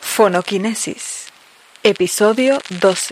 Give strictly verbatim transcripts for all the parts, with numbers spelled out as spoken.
Fonoquinesis, episodio doce.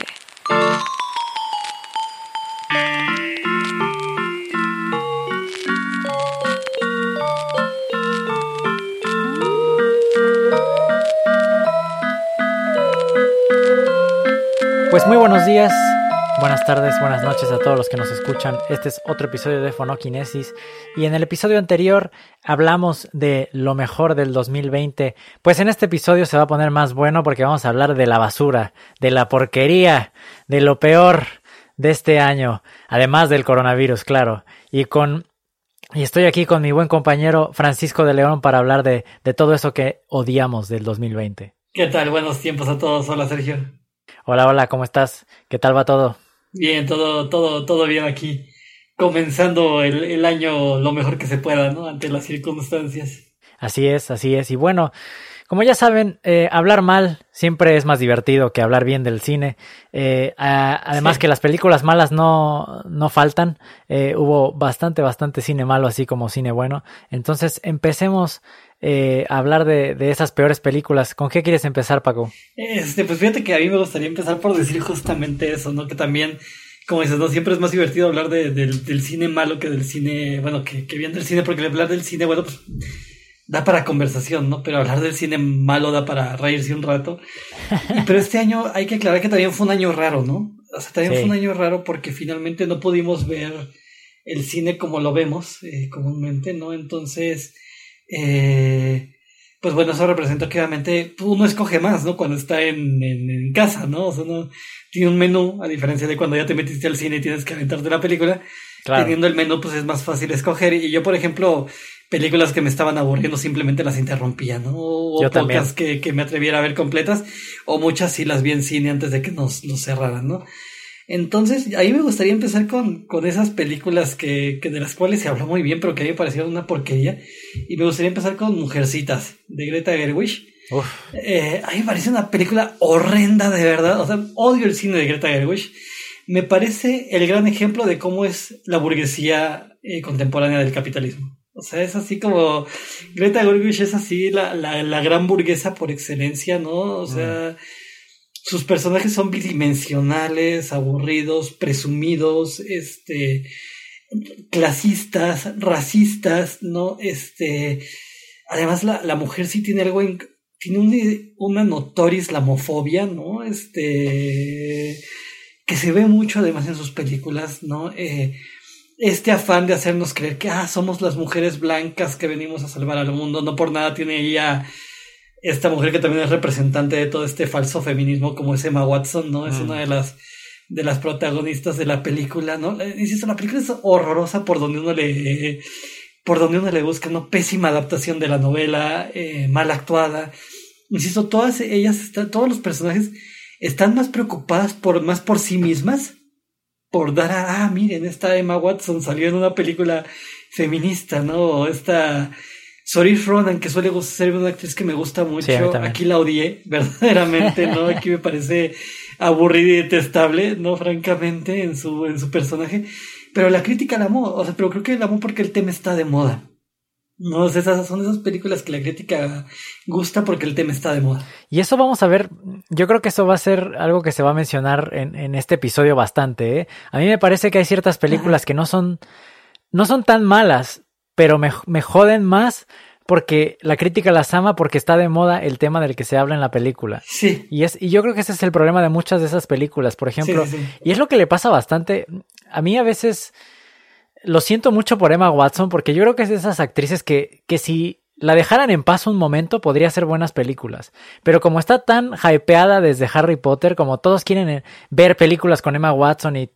Pues muy buenos días, buenas tardes, buenas noches a todos los que nos escuchan. Este es otro episodio de Fonoquinesis y en el episodio anterior hablamos de lo mejor del dos mil veinte. Pues en este episodio se va a poner más bueno porque vamos a hablar de la basura, de la porquería, de lo peor de este año, además del coronavirus, claro. Y con y estoy aquí con mi buen compañero Francisco de León para hablar de, de todo eso que odiamos del dos mil veinte. ¿Qué tal? Buenos tiempos a todos. Hola, Sergio. Hola, hola, ¿cómo estás? ¿Qué tal va todo? Bien, todo, todo, todo bien aquí. Comenzando el, el año lo mejor que se pueda, ¿no? Ante las circunstancias. Así es, así es. Y bueno, como ya saben, eh, hablar mal siempre es más divertido que hablar bien del cine. Eh, a, además sí. Que las películas malas no, no faltan. Eh, hubo bastante, bastante cine malo, así como cine bueno. Entonces, empecemos eh, a hablar de, de esas peores películas. ¿Con qué quieres empezar, Paco? Este, pues fíjate que a mí me gustaría empezar por decir justamente eso, ¿no? Que también, como dices, no siempre es más divertido hablar de, del, del cine malo que del cine, bueno, que, que bien del cine, porque hablar del cine, bueno, pues da para conversación, ¿no? Pero hablar del cine malo da para reírse un rato. Y, pero este año hay que aclarar que también fue un año raro, ¿no? O sea, también sí. fue un año raro porque finalmente no pudimos ver el cine como lo vemos eh, comúnmente, ¿no? Entonces, eh, pues bueno, eso representa que obviamente uno escoge más, ¿no? Cuando está en, en, en casa, ¿no? O sea, no tiene un menú, a diferencia de cuando ya te metiste al cine y tienes que aventarte la película. Claro. Teniendo el menú, pues es más fácil escoger. Y yo, por ejemplo, películas que me estaban aburriendo simplemente las interrumpía, ¿no? O yo pocas que, que me atreviera a ver completas, o muchas sí las vi en cine antes de que nos los cerraran, ¿no? Entonces, ahí me gustaría empezar con, con esas películas que, que de las cuales se habló muy bien, pero que a mí me parecieron una porquería. Y me gustaría empezar con Mujercitas, de Greta Gerwig. Eh, a mí me parece una película horrenda, de verdad. O sea, odio el cine de Greta Gerwig. Me parece el gran ejemplo de cómo es la burguesía eh, contemporánea del capitalismo. O sea, es así como Greta Gerwig es así la, la, la gran burguesa por excelencia, ¿no? O sea, mm. sus personajes son bidimensionales, aburridos, presumidos, este, clasistas, racistas, ¿no? Este, además la, la mujer sí tiene algo, en, tiene un, una notoria islamofobia, ¿no? Este, que se ve mucho además en sus películas, ¿no? Eh, este afán de hacernos creer que, ah, somos las mujeres blancas que venimos a salvar al mundo, no por nada tiene ella esta mujer que también es representante de todo este falso feminismo como es Emma Watson, ¿no? Mm. Es una de las de las protagonistas de la película, ¿no? Insisto, la película es horrorosa por donde uno le por donde uno le busca, ¿no? Pésima adaptación de la novela, eh, mal actuada. Insisto, todas ellas, están, todos los personajes están más preocupadas por más por sí mismas, por dar a, ah, miren, esta Emma Watson salió en una película feminista, ¿no? O esta Saoirse Ronan, que suele ser una actriz que me gusta mucho, sí, aquí la odié, verdaderamente, ¿no? Aquí me parece aburrida y detestable, ¿no? Francamente, en su, en su personaje. Pero la crítica la amó, o sea, pero creo que la amó porque el tema está de moda. No, o sea, esas son esas películas que la crítica gusta porque el tema está de moda. Y eso vamos a ver, yo creo que eso va a ser algo que se va a mencionar en, en este episodio bastante, ¿eh? A mí me parece que hay ciertas películas Ajá. que no son, no son tan malas, pero me, me joden más porque la crítica las ama porque está de moda el tema del que se habla en la película. Sí. Y, es, y yo creo que ese es el problema de muchas de esas películas, por ejemplo. Sí, sí, sí. Y es lo que le pasa bastante. A mí a veces lo siento mucho por Emma Watson porque yo creo que es de esas actrices que, que si la dejaran en paz un momento podría hacer buenas películas. Pero como está tan hypeada desde Harry Potter, como todos quieren ver películas con Emma Watson y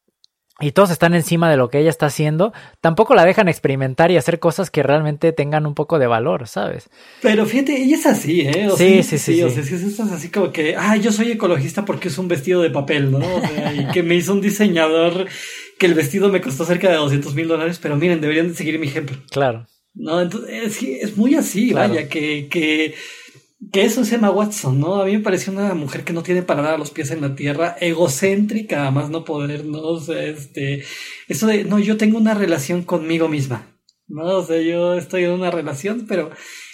y todos están encima de lo que ella está haciendo, tampoco la dejan experimentar y hacer cosas que realmente tengan un poco de valor, ¿sabes? Pero fíjate, ella es así, ¿eh? O sí, sea, sí, sí, sí. O sí. sea, si es así como que, ah, yo soy ecologista porque es un vestido de papel, ¿no? O sea, y que me hizo un diseñador que el vestido me costó cerca de doscientos mil dólares, pero miren, deberían de seguir mi ejemplo. Claro. No, entonces, es, es muy así, claro. Vaya, que... que Que eso es Emma Watson, ¿no? A mí me pareció una mujer que no tiene para nada los pies en la tierra, egocéntrica, a más no poder, ¿no? O sea, este, eso de, no, yo tengo una relación conmigo misma, ¿no? O sea, yo estoy en una relación, pero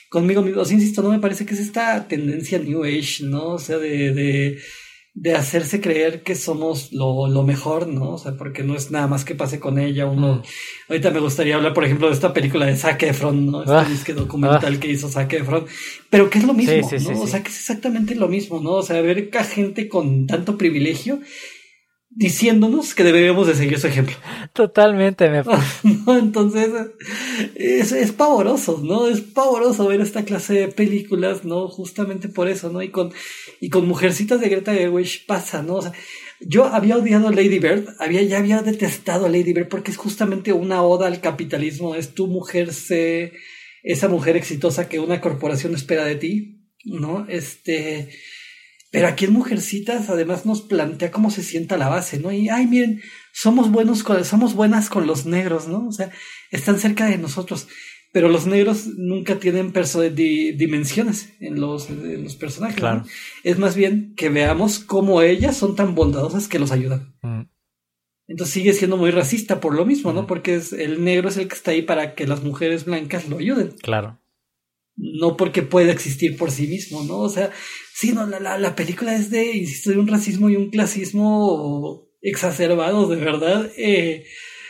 conmigo mismo. O sea, insisto, no me parece que es esta tendencia New Age, ¿no? O sea, de, de, de hacerse creer que somos lo, lo mejor, ¿no? O sea, porque no es nada más que pase con ella. Uno, mm. Ahorita me gustaría hablar, por ejemplo, de esta película de Zac Efron, ¿no? Este ah, disque documental ah. que hizo Zac Efron. Pero que es lo mismo, sí, sí, ¿no? Sí, sí. O sea, que es exactamente lo mismo, ¿no? O sea, ver a gente con tanto privilegio diciéndonos que deberíamos de seguir su ejemplo. Totalmente, me... ¿no? Entonces, es, es pavoroso, ¿no? Es pavoroso ver esta clase de películas, ¿no? Justamente por eso, ¿no? Y con, y con Mujercitas de Greta Gerwig pasa, ¿no? O sea, yo había odiado a Lady Bird, había, ya había detestado a Lady Bird porque es justamente una oda al capitalismo. Es tu mujer, sé, esa mujer exitosa que una corporación espera de ti, ¿no? Este... Pero aquí en Mujercitas además nos plantea cómo se sienta la base, ¿no? Y, ay, miren, somos buenos con, somos buenas con los negros, ¿no? O sea, están cerca de nosotros. Pero los negros nunca tienen perso- di- dimensiones en los, en los personajes, claro. ¿no? Es más bien que veamos cómo ellas son tan bondadosas que los ayudan. Mm. Entonces sigue siendo muy racista por lo mismo, ¿no? Mm. Porque es, el negro es el que está ahí para que las mujeres blancas lo ayuden. Claro. No porque pueda existir por sí mismo, ¿no? O sea, sí, no, la, la, la película es de, insisto, de un racismo y un clasismo exacerbados, de verdad. Eh,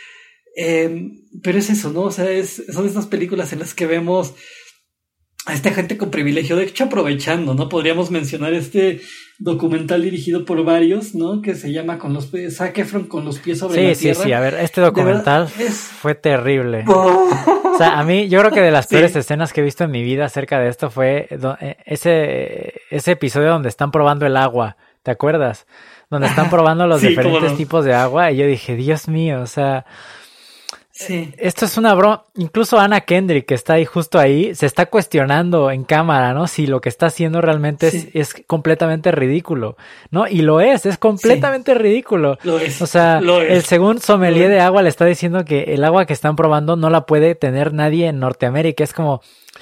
eh, pero es eso, ¿no? O sea, es, son estas películas en las que vemos a esta gente con privilegio, de hecho aprovechando, ¿no? Podríamos mencionar este documental dirigido por varios, ¿no? Que se llama con los pies, Zac Efron con los pies sobre sí, la sí, tierra. Sí, sí, a ver, este documental es... fue terrible. O sea, a mí, yo creo que de las peores sí. escenas que he visto en mi vida acerca de esto fue ese, ese episodio donde están probando el agua, ¿te acuerdas? Donde están probando los sí, diferentes no. tipos de agua y yo dije, Dios mío, o sea... Sí. Esto es una broma. Incluso Anna Kendrick, que está ahí justo ahí, se está cuestionando en cámara, ¿no? Si lo que está haciendo realmente sí. es, es completamente ridículo, ¿no? Y lo es, es completamente sí. ridículo. Lo es. O sea, lo es. El según sommelier de agua le está diciendo que el agua que están probando no la puede tener nadie en Norteamérica. Es como,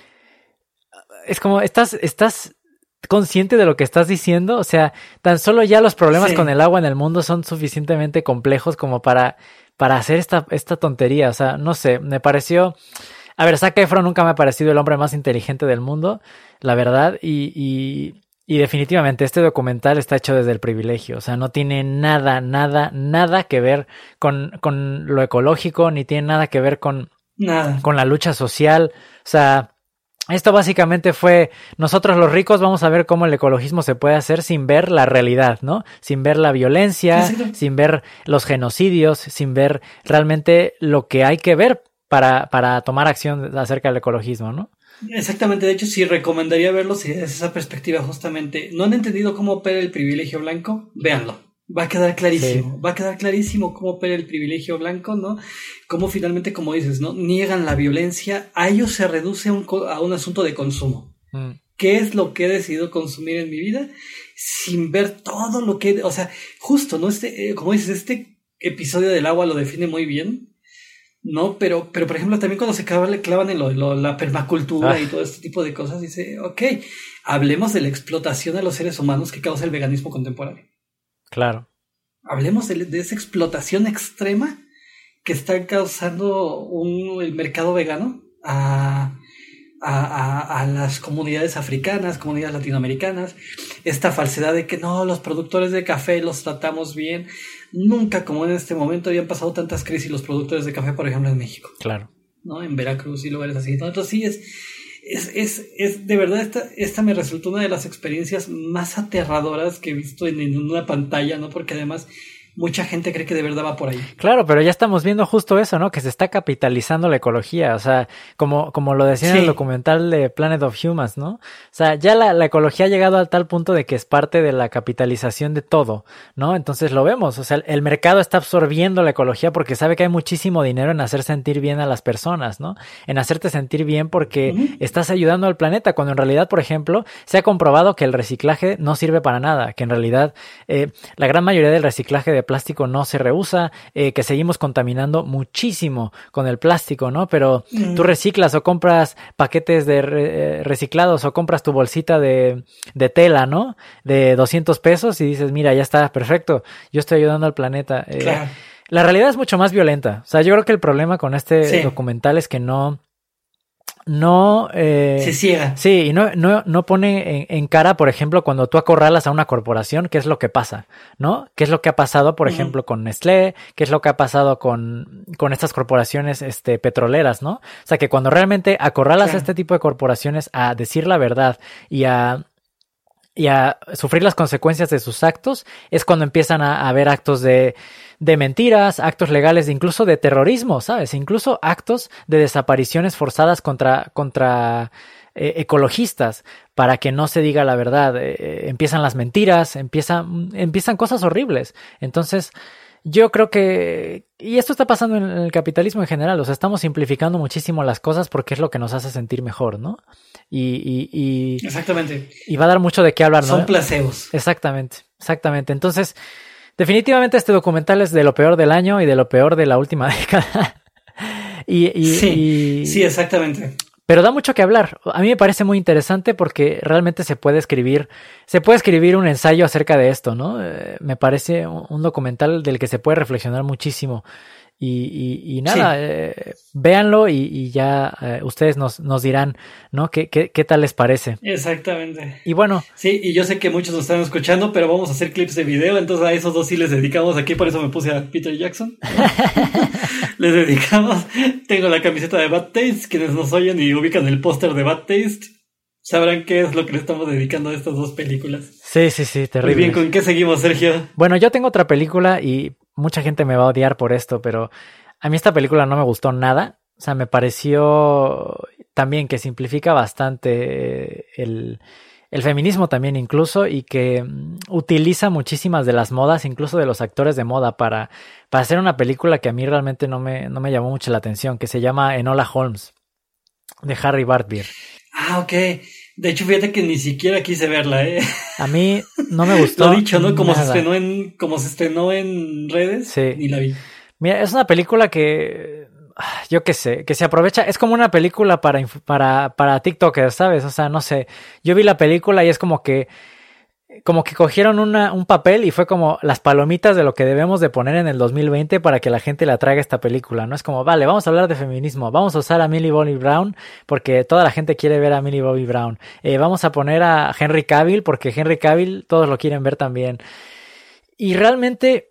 es como, estás, estás consciente de lo que estás diciendo. O sea, tan solo ya los problemas sí. con el agua en el mundo son suficientemente complejos como para para hacer esta, esta tontería. O sea, no sé, me pareció... A ver, Zac Efron nunca me ha parecido el hombre más inteligente del mundo, la verdad, y, y, y definitivamente este documental está hecho desde el privilegio. O sea, no tiene nada, nada, nada que ver con, con lo ecológico, ni tiene nada que ver con, nada. con la lucha social. O sea... Esto básicamente fue, nosotros los ricos vamos a ver cómo el ecologismo se puede hacer sin ver la realidad, ¿no? Sin ver la violencia, sí, sí. sin ver los genocidios, sin ver realmente lo que hay que ver para, para tomar acción acerca del ecologismo, ¿no? Exactamente, de hecho sí recomendaría verlo si es esa perspectiva justamente. ¿No han entendido cómo opera el privilegio blanco? Véanlo. Va a quedar clarísimo, sí. va a quedar clarísimo cómo opera el privilegio blanco, ¿no? Cómo finalmente, como dices, ¿no? Niegan la violencia, a ellos se reduce a un, a un asunto de consumo. Mm. ¿Qué es lo que he decidido consumir en mi vida? Sin ver todo lo que, o sea, justo, ¿no? Este, eh, como dices, este episodio del agua lo define muy bien, ¿no? Pero, pero por ejemplo, también cuando se clavan, clavan en lo, lo, la permacultura ah. y todo este tipo de cosas, dice, ok, hablemos de la explotación a los seres humanos que causa el veganismo contemporáneo. Claro. Hablemos de, de esa explotación extrema que está causando un, el mercado vegano a, a, a, a las comunidades africanas, comunidades latinoamericanas. Esta falsedad de que no, los productores de café los tratamos bien. Nunca como en este momento habían pasado tantas crisis los productores de café, por ejemplo, en México. Claro. ¿No? En Veracruz y lugares así. Entonces sí es... Es, es, es de verdad, esta, esta me resultó una de las experiencias más aterradoras que he visto en, en una pantalla, ¿no? Porque además mucha gente cree que de verdad va por ahí. Claro, pero ya estamos viendo justo eso, ¿no? Que se está capitalizando la ecología, o sea, como, como lo decía sí. en el documental de Planet of Humans, ¿no? O sea, ya la, la ecología ha llegado a tal punto de que es parte de la capitalización de todo, ¿no? Entonces lo vemos, o sea, el mercado está absorbiendo la ecología porque sabe que hay muchísimo dinero en hacer sentir bien a las personas, ¿no? En hacerte sentir bien porque uh-huh. estás ayudando al planeta, cuando en realidad, por ejemplo, se ha comprobado que el reciclaje no sirve para nada, que en realidad eh, la gran mayoría del reciclaje de plástico no se reusa, eh, que seguimos contaminando muchísimo con el plástico, ¿no? Pero mm. tú reciclas o compras paquetes de re- reciclados o compras tu bolsita de, de tela, ¿no? De doscientos pesos y dices, mira, ya está, perfecto, yo estoy ayudando al planeta. Eh, claro. La realidad es mucho más violenta. O sea, yo creo que el problema con este sí. documental es que no... no... Eh, se ciega. Sí, y no, no, no pone en, en cara, por ejemplo, cuando tú acorralas a una corporación, qué es lo que pasa, ¿no? ¿Qué es lo que ha pasado, por uh-huh. ejemplo, con Nestlé? ¿Qué es lo que ha pasado con, con estas corporaciones este, petroleras, ¿no? O sea, que cuando realmente acorralas claro. a este tipo de corporaciones a decir la verdad y a... y a sufrir las consecuencias de sus actos, es cuando empiezan a, a haber actos de, de mentiras, actos legales, de incluso de terrorismo, ¿sabes? Incluso actos de desapariciones forzadas contra, contra eh, ecologistas, para que no se diga la verdad. Eh, empiezan las mentiras, empiezan, empiezan cosas horribles. Entonces, yo creo que... Y esto está pasando en el capitalismo en general. O sea, estamos simplificando muchísimo las cosas porque es lo que nos hace sentir mejor, ¿no? Y, y, y... Exactamente. Y va a dar mucho de qué hablar, ¿no? Son placebos. Exactamente, exactamente. Entonces, definitivamente este documental es de lo peor del año y de lo peor de la última década. y, y, sí, y... sí, exactamente. Pero da mucho que hablar. A mí me parece muy interesante porque realmente se puede escribir, se puede escribir un ensayo acerca de esto, ¿no? Eh, me parece un, un documental del que se puede reflexionar muchísimo. Y, y, y nada, sí. eh, véanlo y, y ya eh, ustedes nos, nos dirán, ¿no? ¿Qué, qué, ¿Qué tal les parece? Exactamente. Y bueno. Sí, y yo sé que muchos nos están escuchando, pero vamos a hacer clips de video, entonces a esos dos sí les dedicamos aquí, por eso me puse a Peter Jackson. Les dedicamos. Tengo la camiseta de Bad Taste, quienes nos oyen y ubican el póster de Bad Taste sabrán qué es lo que le estamos dedicando a estas dos películas. Sí, sí, sí, terrible. Muy bien, ¿con qué seguimos, Sergio? Bueno, yo tengo otra película y mucha gente me va a odiar por esto, pero a mí esta película no me gustó nada. O sea, me pareció también que simplifica bastante el, el feminismo también incluso, y que utiliza muchísimas de las modas, incluso de los actores de moda, para, para hacer una película que a mí realmente no me, no me llamó mucho la atención, que se llama Enola Holmes, de Harry Bartbeer. Ah, ok. De hecho, fíjate que ni siquiera quise verla, ¿eh? A mí no me gustó. Lo dicho, ¿no? Como nada. se estrenó en, como se estrenó en redes, sí. Ni la vi. Mira, es una película que, yo qué sé, que se aprovecha, es como una película para, para, para TikTokers, ¿sabes? O sea, no sé, yo vi la película y es como que, como que cogieron una, un papel y fue como las palomitas de lo que debemos de poner en el dos mil veinte para que la gente le atraiga esta película, ¿no? Es como, vale, vamos a hablar de feminismo, vamos a usar a Millie Bobby Brown porque toda la gente quiere ver a Millie Bobby Brown, eh, vamos a poner a Henry Cavill porque Henry Cavill todos lo quieren ver también. Y realmente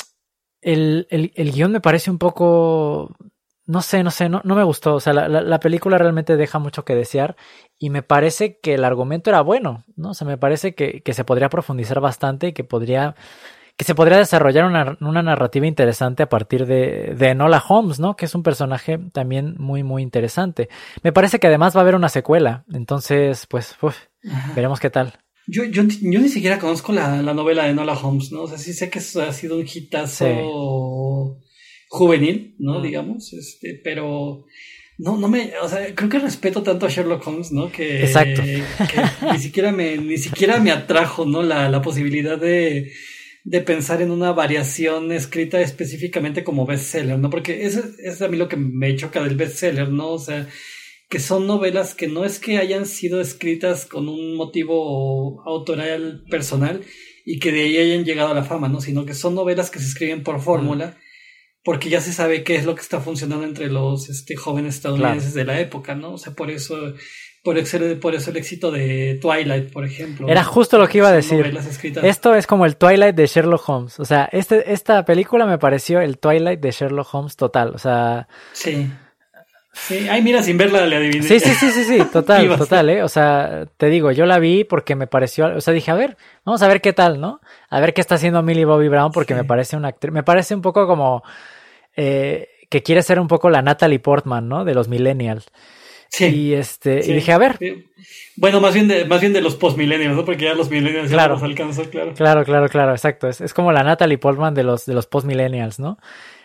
el, el, el guión me parece un poco... No sé, no sé, no, no me gustó. O sea, la, la, la película realmente deja mucho que desear y me parece que el argumento era bueno, ¿no? O sea, me parece que, que se podría profundizar bastante y que podría, que se podría desarrollar una, una narrativa interesante a partir de, de Enola Holmes, ¿no? Que es un personaje también muy, muy interesante. Me parece que además va a haber una secuela, entonces, pues, uf, veremos qué tal. Yo, yo, yo ni siquiera conozco la, la novela de Enola Holmes, ¿no? O sea, sí sé que eso ha sido un hitazo... Sí. Juvenil, ¿no? Mm. Digamos, este, pero no, no me, o sea, creo que respeto tanto a Sherlock Holmes, ¿no? Que, Exacto. que ni siquiera me, ni siquiera me atrajo, ¿no? La, la posibilidad de, de pensar en una variación escrita específicamente como bestseller, ¿no? Porque eso es a mí lo que me choca del bestseller, ¿no? O sea, que son novelas que no es que hayan sido escritas con un motivo autoral personal y que de ahí hayan llegado a la fama, ¿no? Sino que son novelas que se escriben por fórmula. Mm. Porque ya se sabe qué es lo que está funcionando entre los este, jóvenes estadounidenses, claro, de la época, ¿no? O sea, por eso, por eso, por eso el éxito de Twilight, por ejemplo. Era ¿no? justo lo que iba a decir. Esto es como el Twilight de Sherlock Holmes. O sea, este, esta película me pareció el Twilight de Sherlock Holmes total. O sea... Sí. Sí, ay, mira, sin verla le adiviné. Sí, sí, sí, sí, sí, total, total, ¿eh? O sea, te digo, yo la vi porque me pareció, o sea, dije, a ver, vamos a ver qué tal, ¿no? A ver qué está haciendo Millie Bobby Brown porque sí. me parece una actriz, me parece un poco como eh, que quiere ser un poco la Natalie Portman, ¿no? De los millennials. Sí. Y este, sí. y dije, a ver. Sí. Bueno, más bien de, más bien de los postmillennials, ¿no? Porque ya los millennials claro. ya los alcanzó, claro. Claro, claro, claro, exacto. Es, es como la Natalie Portman de los, de los postmillennials, ¿no?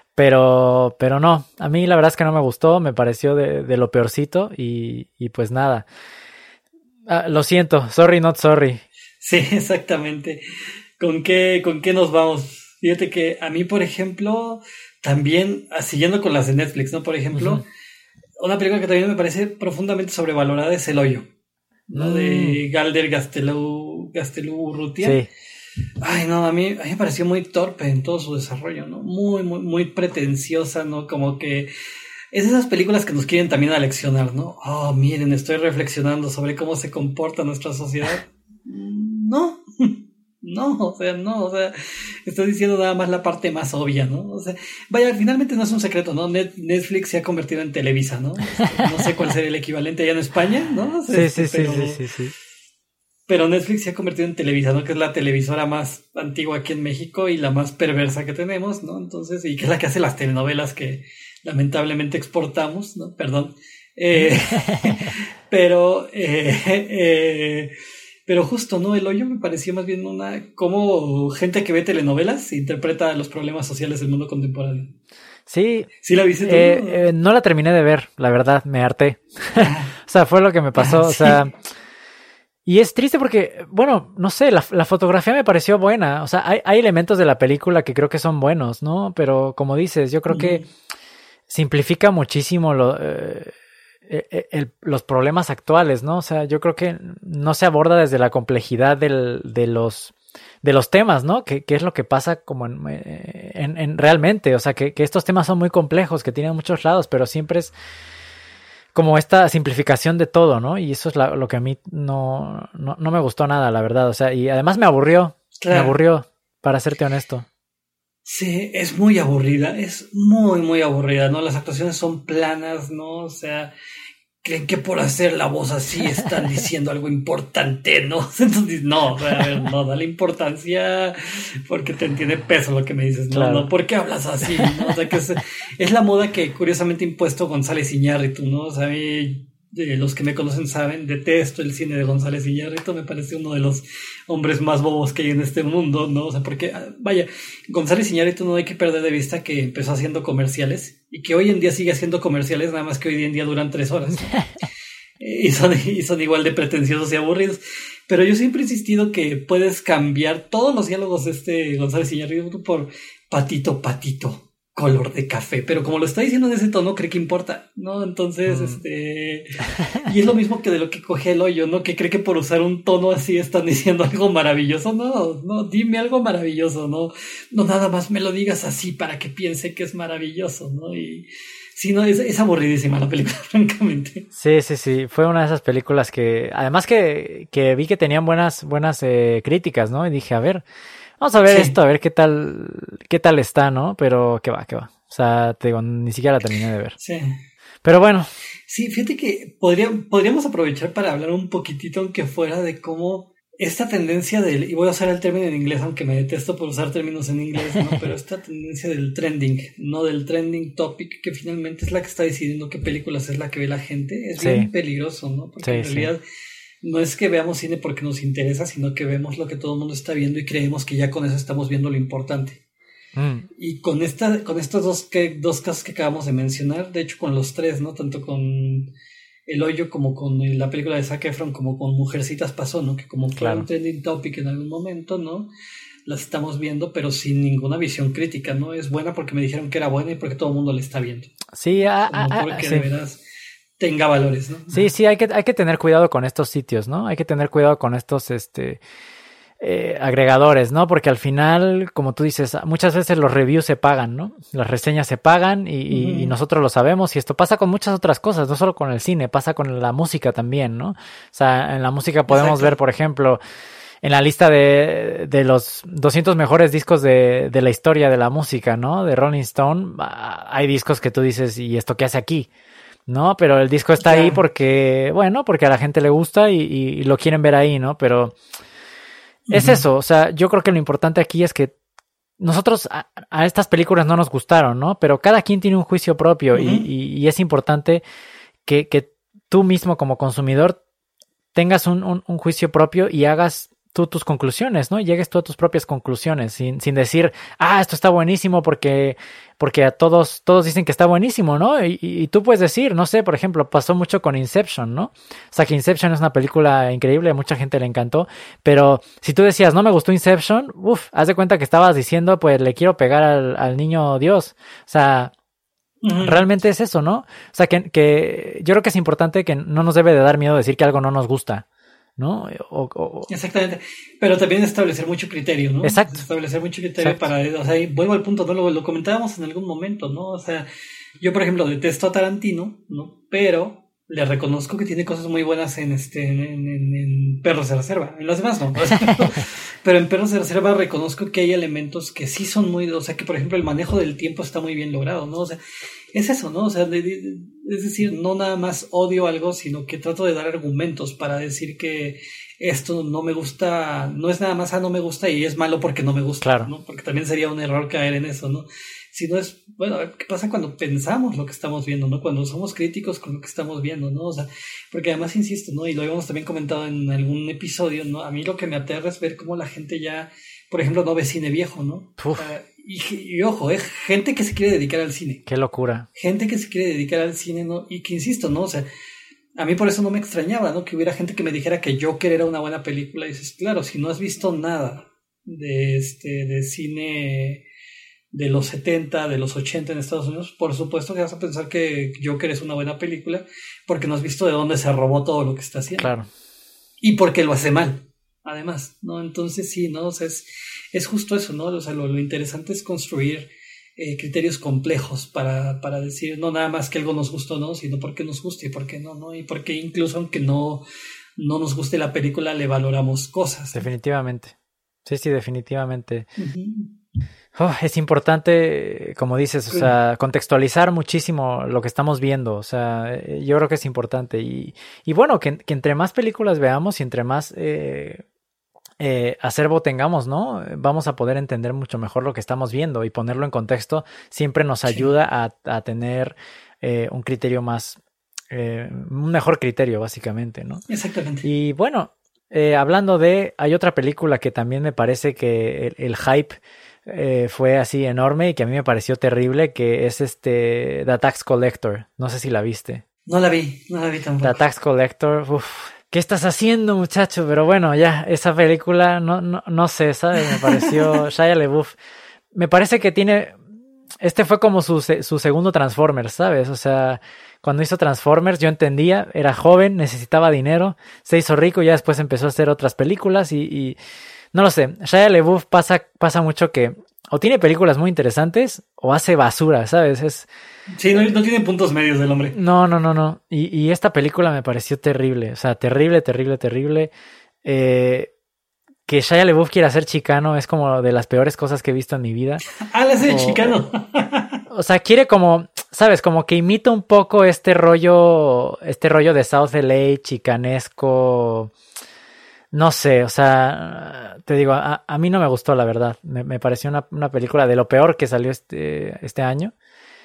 Pero, pero no, a mí la verdad es que no me gustó, me pareció de, de lo peorcito y, y pues nada. Ah, lo siento, sorry, not sorry. Sí, exactamente. ¿Con qué, con qué nos vamos? Fíjate que a mí, por ejemplo, también, siguiendo con las de Netflix, ¿no? Por ejemplo, uh-huh. una película que también me parece profundamente sobrevalorada es El Hoyo, ¿no? Mm. De Galder Gaztelu, Gaztelu-Urrutia. Sí. Ay, no, a mí, a mí me pareció muy torpe en todo su desarrollo, ¿no? Muy, muy, muy pretenciosa, ¿no? Como que es esas películas que nos quieren también aleccionar, ¿no? Oh, miren, estoy reflexionando sobre cómo se comporta nuestra sociedad. No, no, o sea, no, o sea, estoy diciendo nada más la parte más obvia, ¿no? O sea, vaya, finalmente no es un secreto, ¿no? Net, Netflix se ha convertido en Televisa, ¿no? No sé cuál sería el equivalente allá en España, ¿no? O sea, sí, sí, pero, sí, sí, sí, sí. Pero Netflix se ha convertido en Televisa, ¿no? Que es la televisora más antigua aquí en México y la más perversa que tenemos, ¿no? Entonces, y que es la que hace las telenovelas que lamentablemente exportamos, ¿no? Perdón. Eh, pero, eh, eh, pero justo, ¿no? El Hoyo me pareció más bien una, como gente que ve telenovelas interpreta los problemas sociales del mundo contemporáneo. Sí. ¿Sí la viste tú? Eh, eh, no la terminé de ver, la verdad, me harté. Ah, O sea, fue lo que me pasó, ah, o sí. sea... Y es triste porque, bueno, no sé, la, la fotografía me pareció buena. O sea, hay, hay elementos de la película que creo que son buenos, ¿no? Pero como dices, yo creo que Ujú. simplifica muchísimo lo, eh, el- el- los problemas actuales, ¿no? O sea, yo creo que no se aborda desde la complejidad del, de los de los temas, ¿no? Que, que es lo que pasa como en, eh, en, en realmente, o sea, que, que estos temas son muy complejos, que tienen muchos lados, pero siempre es como esta simplificación de todo, ¿no? Y eso es la- lo que a mí no, no, no me gustó nada, la verdad. O sea, y además me aburrió, me Claro. aburrió, para serte honesto. Sí, es muy aburrida, es muy, muy aburrida, ¿no? Las actuaciones son planas, ¿no? O sea, creen que por hacer la voz así están diciendo algo importante, ¿no? Entonces, no, o sea, a ver, no, dale importancia porque te entiende peso lo que me dices, no, Claro. no, ¿por qué hablas así? ¿No? O sea, que es, es la moda que curiosamente ha impuesto González Iñárritu, ¿no? O sea, a mí, de los que me conocen saben, detesto el cine de González Iñárritu, me parece uno de los hombres más bobos que hay en este mundo, ¿no? O sea, porque, vaya, González Iñárritu no hay que perder de vista que empezó haciendo comerciales y que hoy en día sigue haciendo comerciales, nada más que hoy en día duran tres horas. y, son, y son igual de pretenciosos y aburridos. Pero yo siempre he insistido que puedes cambiar todos los diálogos de este González Iñárritu por patito, patito, color de café, pero como lo está diciendo en ese tono, cree que importa, ¿no? Entonces, mm. este... Y es lo mismo que de lo que coge El Hoyo, ¿no? Que cree que por usar un tono así están diciendo algo maravilloso. No, no, dime algo maravilloso, ¿no? No nada más me lo digas así para que piense que es maravilloso, ¿no? Y... Sí, no, es, es aburridísima la película, francamente. Sí, sí, sí, fue una de esas películas que... Además que, que vi que tenían buenas, buenas eh, críticas, ¿no? Y dije, a ver... Vamos a ver sí. esto, a ver qué tal, qué tal está, ¿no? Pero qué va, qué va. O sea, te digo, ni siquiera la terminé de ver. Sí. Pero bueno. Sí, fíjate que podría, podríamos aprovechar para hablar un poquitito, aunque fuera, de cómo esta tendencia del, y voy a usar el término en inglés, aunque me detesto por usar términos en inglés, ¿no? Pero esta tendencia del trending, no del trending topic, que finalmente es la que está decidiendo qué películas es la que ve la gente, es sí. bien peligroso, ¿no? Porque sí, en realidad... Sí. No es que veamos cine porque nos interesa, sino que vemos lo que todo el mundo está viendo y creemos que ya con eso estamos viendo lo importante. Mm. Y con esta, con estos dos, que, dos casos que acabamos de mencionar, de hecho con los tres, ¿no? Tanto con El Hoyo como con la película de Zac Efron, como con Mujercitas pasó, ¿no? Que como fue claro. un trending topic en algún momento, ¿no? Las estamos viendo, pero sin ninguna visión crítica, ¿no? Es buena porque me dijeron que era buena y porque todo el mundo la está viendo. Sí, ah, no ah, porque sí. de veras tenga valores, ¿no? Sí, sí, hay que, hay que tener cuidado con estos sitios, ¿no? Hay que tener cuidado con estos este, eh, agregadores, ¿no? Porque al final, como tú dices, muchas veces los reviews se pagan, ¿no? Las reseñas se pagan y, uh-huh. y nosotros lo sabemos, y esto pasa con muchas otras cosas, no solo con el cine, pasa con la música también, ¿no? O sea, en la música podemos Exacto. ver, por ejemplo, en la lista de, de los doscientos mejores discos de, de la historia de la música, ¿no? De Rolling Stone, hay discos que tú dices, ¿y esto qué hace aquí? No, pero el disco está claro. ahí porque, bueno, porque a la gente le gusta y, y, y lo quieren ver ahí, ¿no? Pero uh-huh. es eso, o sea, yo creo que lo importante aquí es que nosotros a, a estas películas no nos gustaron, ¿no? Pero cada quien tiene un juicio propio uh-huh. y, y, y es importante que, que tú mismo como consumidor tengas un, un, un juicio propio y hagas tú tus conclusiones, ¿no? Llegues tú a tus propias conclusiones, sin, sin decir, ah, esto está buenísimo porque, porque a todos, todos dicen que está buenísimo, ¿no? Y, y tú puedes decir, no sé, por ejemplo, pasó mucho con Inception, ¿no? O sea, que Inception es una película increíble, a mucha gente le encantó, pero si tú decías, no me gustó Inception, uff, haz de cuenta que estabas diciendo, pues le quiero pegar al, al niño Dios. O sea, uh-huh. realmente es eso, ¿no? O sea, que, que yo creo que es importante que no nos debe de dar miedo decir que algo no nos gusta, ¿no? O, o... Exactamente, pero también establecer mucho criterio, ¿no? Exacto. Establecer mucho criterio Exacto. para, o sea, vuelvo al punto, ¿no? Lo, lo comentábamos en algún momento, ¿no? O sea, Yo, por ejemplo, detesto a Tarantino, ¿no? Pero le reconozco que tiene cosas muy buenas en este en, en, en Perros de Reserva. En las demás no. Pero en Perros de Reserva reconozco que hay elementos que sí son muy... O sea, que por ejemplo el manejo del tiempo está muy bien logrado, ¿no? O sea, es eso, ¿no? O sea, de, de, es decir, no nada más odio algo, sino que trato de dar argumentos para decir que esto no me gusta, no es nada más, ah, no me gusta y es malo porque no me gusta, claro, ¿no? Porque también sería un error caer en eso, ¿no? Si no es, bueno, ¿qué pasa cuando pensamos lo que estamos viendo, ¿no? Cuando somos críticos con lo que estamos viendo, ¿no? O sea, porque además insisto, ¿no? Y lo habíamos también comentado en algún episodio, ¿no? A mí lo que me aterra es ver cómo la gente ya, por ejemplo, no ve cine viejo, ¿no? Uh, y, y ojo, es gente que se quiere dedicar al cine. Qué locura. Gente que se quiere dedicar al cine, ¿no? Y que insisto, ¿no? O sea, a mí por eso no me extrañaba, ¿no? Que hubiera gente que me dijera que Joker era una buena película. Y dices, claro, si no has visto nada de este, de cine de los setenta, de los ochenta en Estados Unidos, por supuesto que vas a pensar que Joker es una buena película porque no has visto de dónde se robó todo lo que está haciendo. Claro. Y porque lo hace mal, además, ¿no? Entonces sí, ¿no? O sea, es, es justo eso, ¿no? O sea, lo, lo interesante es construir eh, criterios complejos para, para decir no nada más que algo nos gustó, ¿no? Sino por qué nos gusta y por qué no, ¿no? Y por qué incluso aunque no, no nos guste la película, le valoramos cosas, ¿no? Definitivamente. Sí, sí, definitivamente. Uh-huh. Oh, es importante, como dices, o sea, contextualizar muchísimo lo que estamos viendo, o sea, yo creo que es importante y, y bueno, que, que entre más películas veamos y entre más eh, eh, acervo tengamos, ¿no? Vamos a poder entender mucho mejor lo que estamos viendo y ponerlo en contexto siempre nos ayuda a, a tener eh, un criterio más, eh, un mejor criterio básicamente, ¿no? Exactamente. Y bueno, eh, hablando de, hay otra película que también me parece que el, el hype Eh, fue así enorme y que a mí me pareció terrible, que es este The Tax Collector. No sé si la viste. No la vi, no la vi tampoco. The Tax Collector, uff, ¿qué estás haciendo, muchacho? Pero bueno, ya, esa película, no, no, no sé, ¿sabes? Me pareció Shia LaBeouf. Me parece que tiene, este fue como su, su segundo Transformers, ¿sabes? O sea, cuando hizo Transformers yo entendía, era joven, necesitaba dinero, se hizo rico y ya después empezó a hacer otras películas y... y no lo sé, Shia LaBeouf pasa, pasa mucho que o tiene películas muy interesantes o hace basura, ¿sabes? Es, sí, no, no tiene puntos medios el hombre. No, no, no, no. Y, y esta película me pareció terrible, o sea, terrible, terrible, terrible. Eh, que Shia LaBeouf quiera ser chicano es como de las peores cosas que he visto en mi vida. Ah, la hace de chicano. O, o sea, quiere como, ¿sabes? Como que imita un poco este rollo, este rollo de South L A, chicanesco... No sé, o sea, te digo, a, a mí no me gustó, la verdad. Me, me pareció una, una película de lo peor que salió este, este año.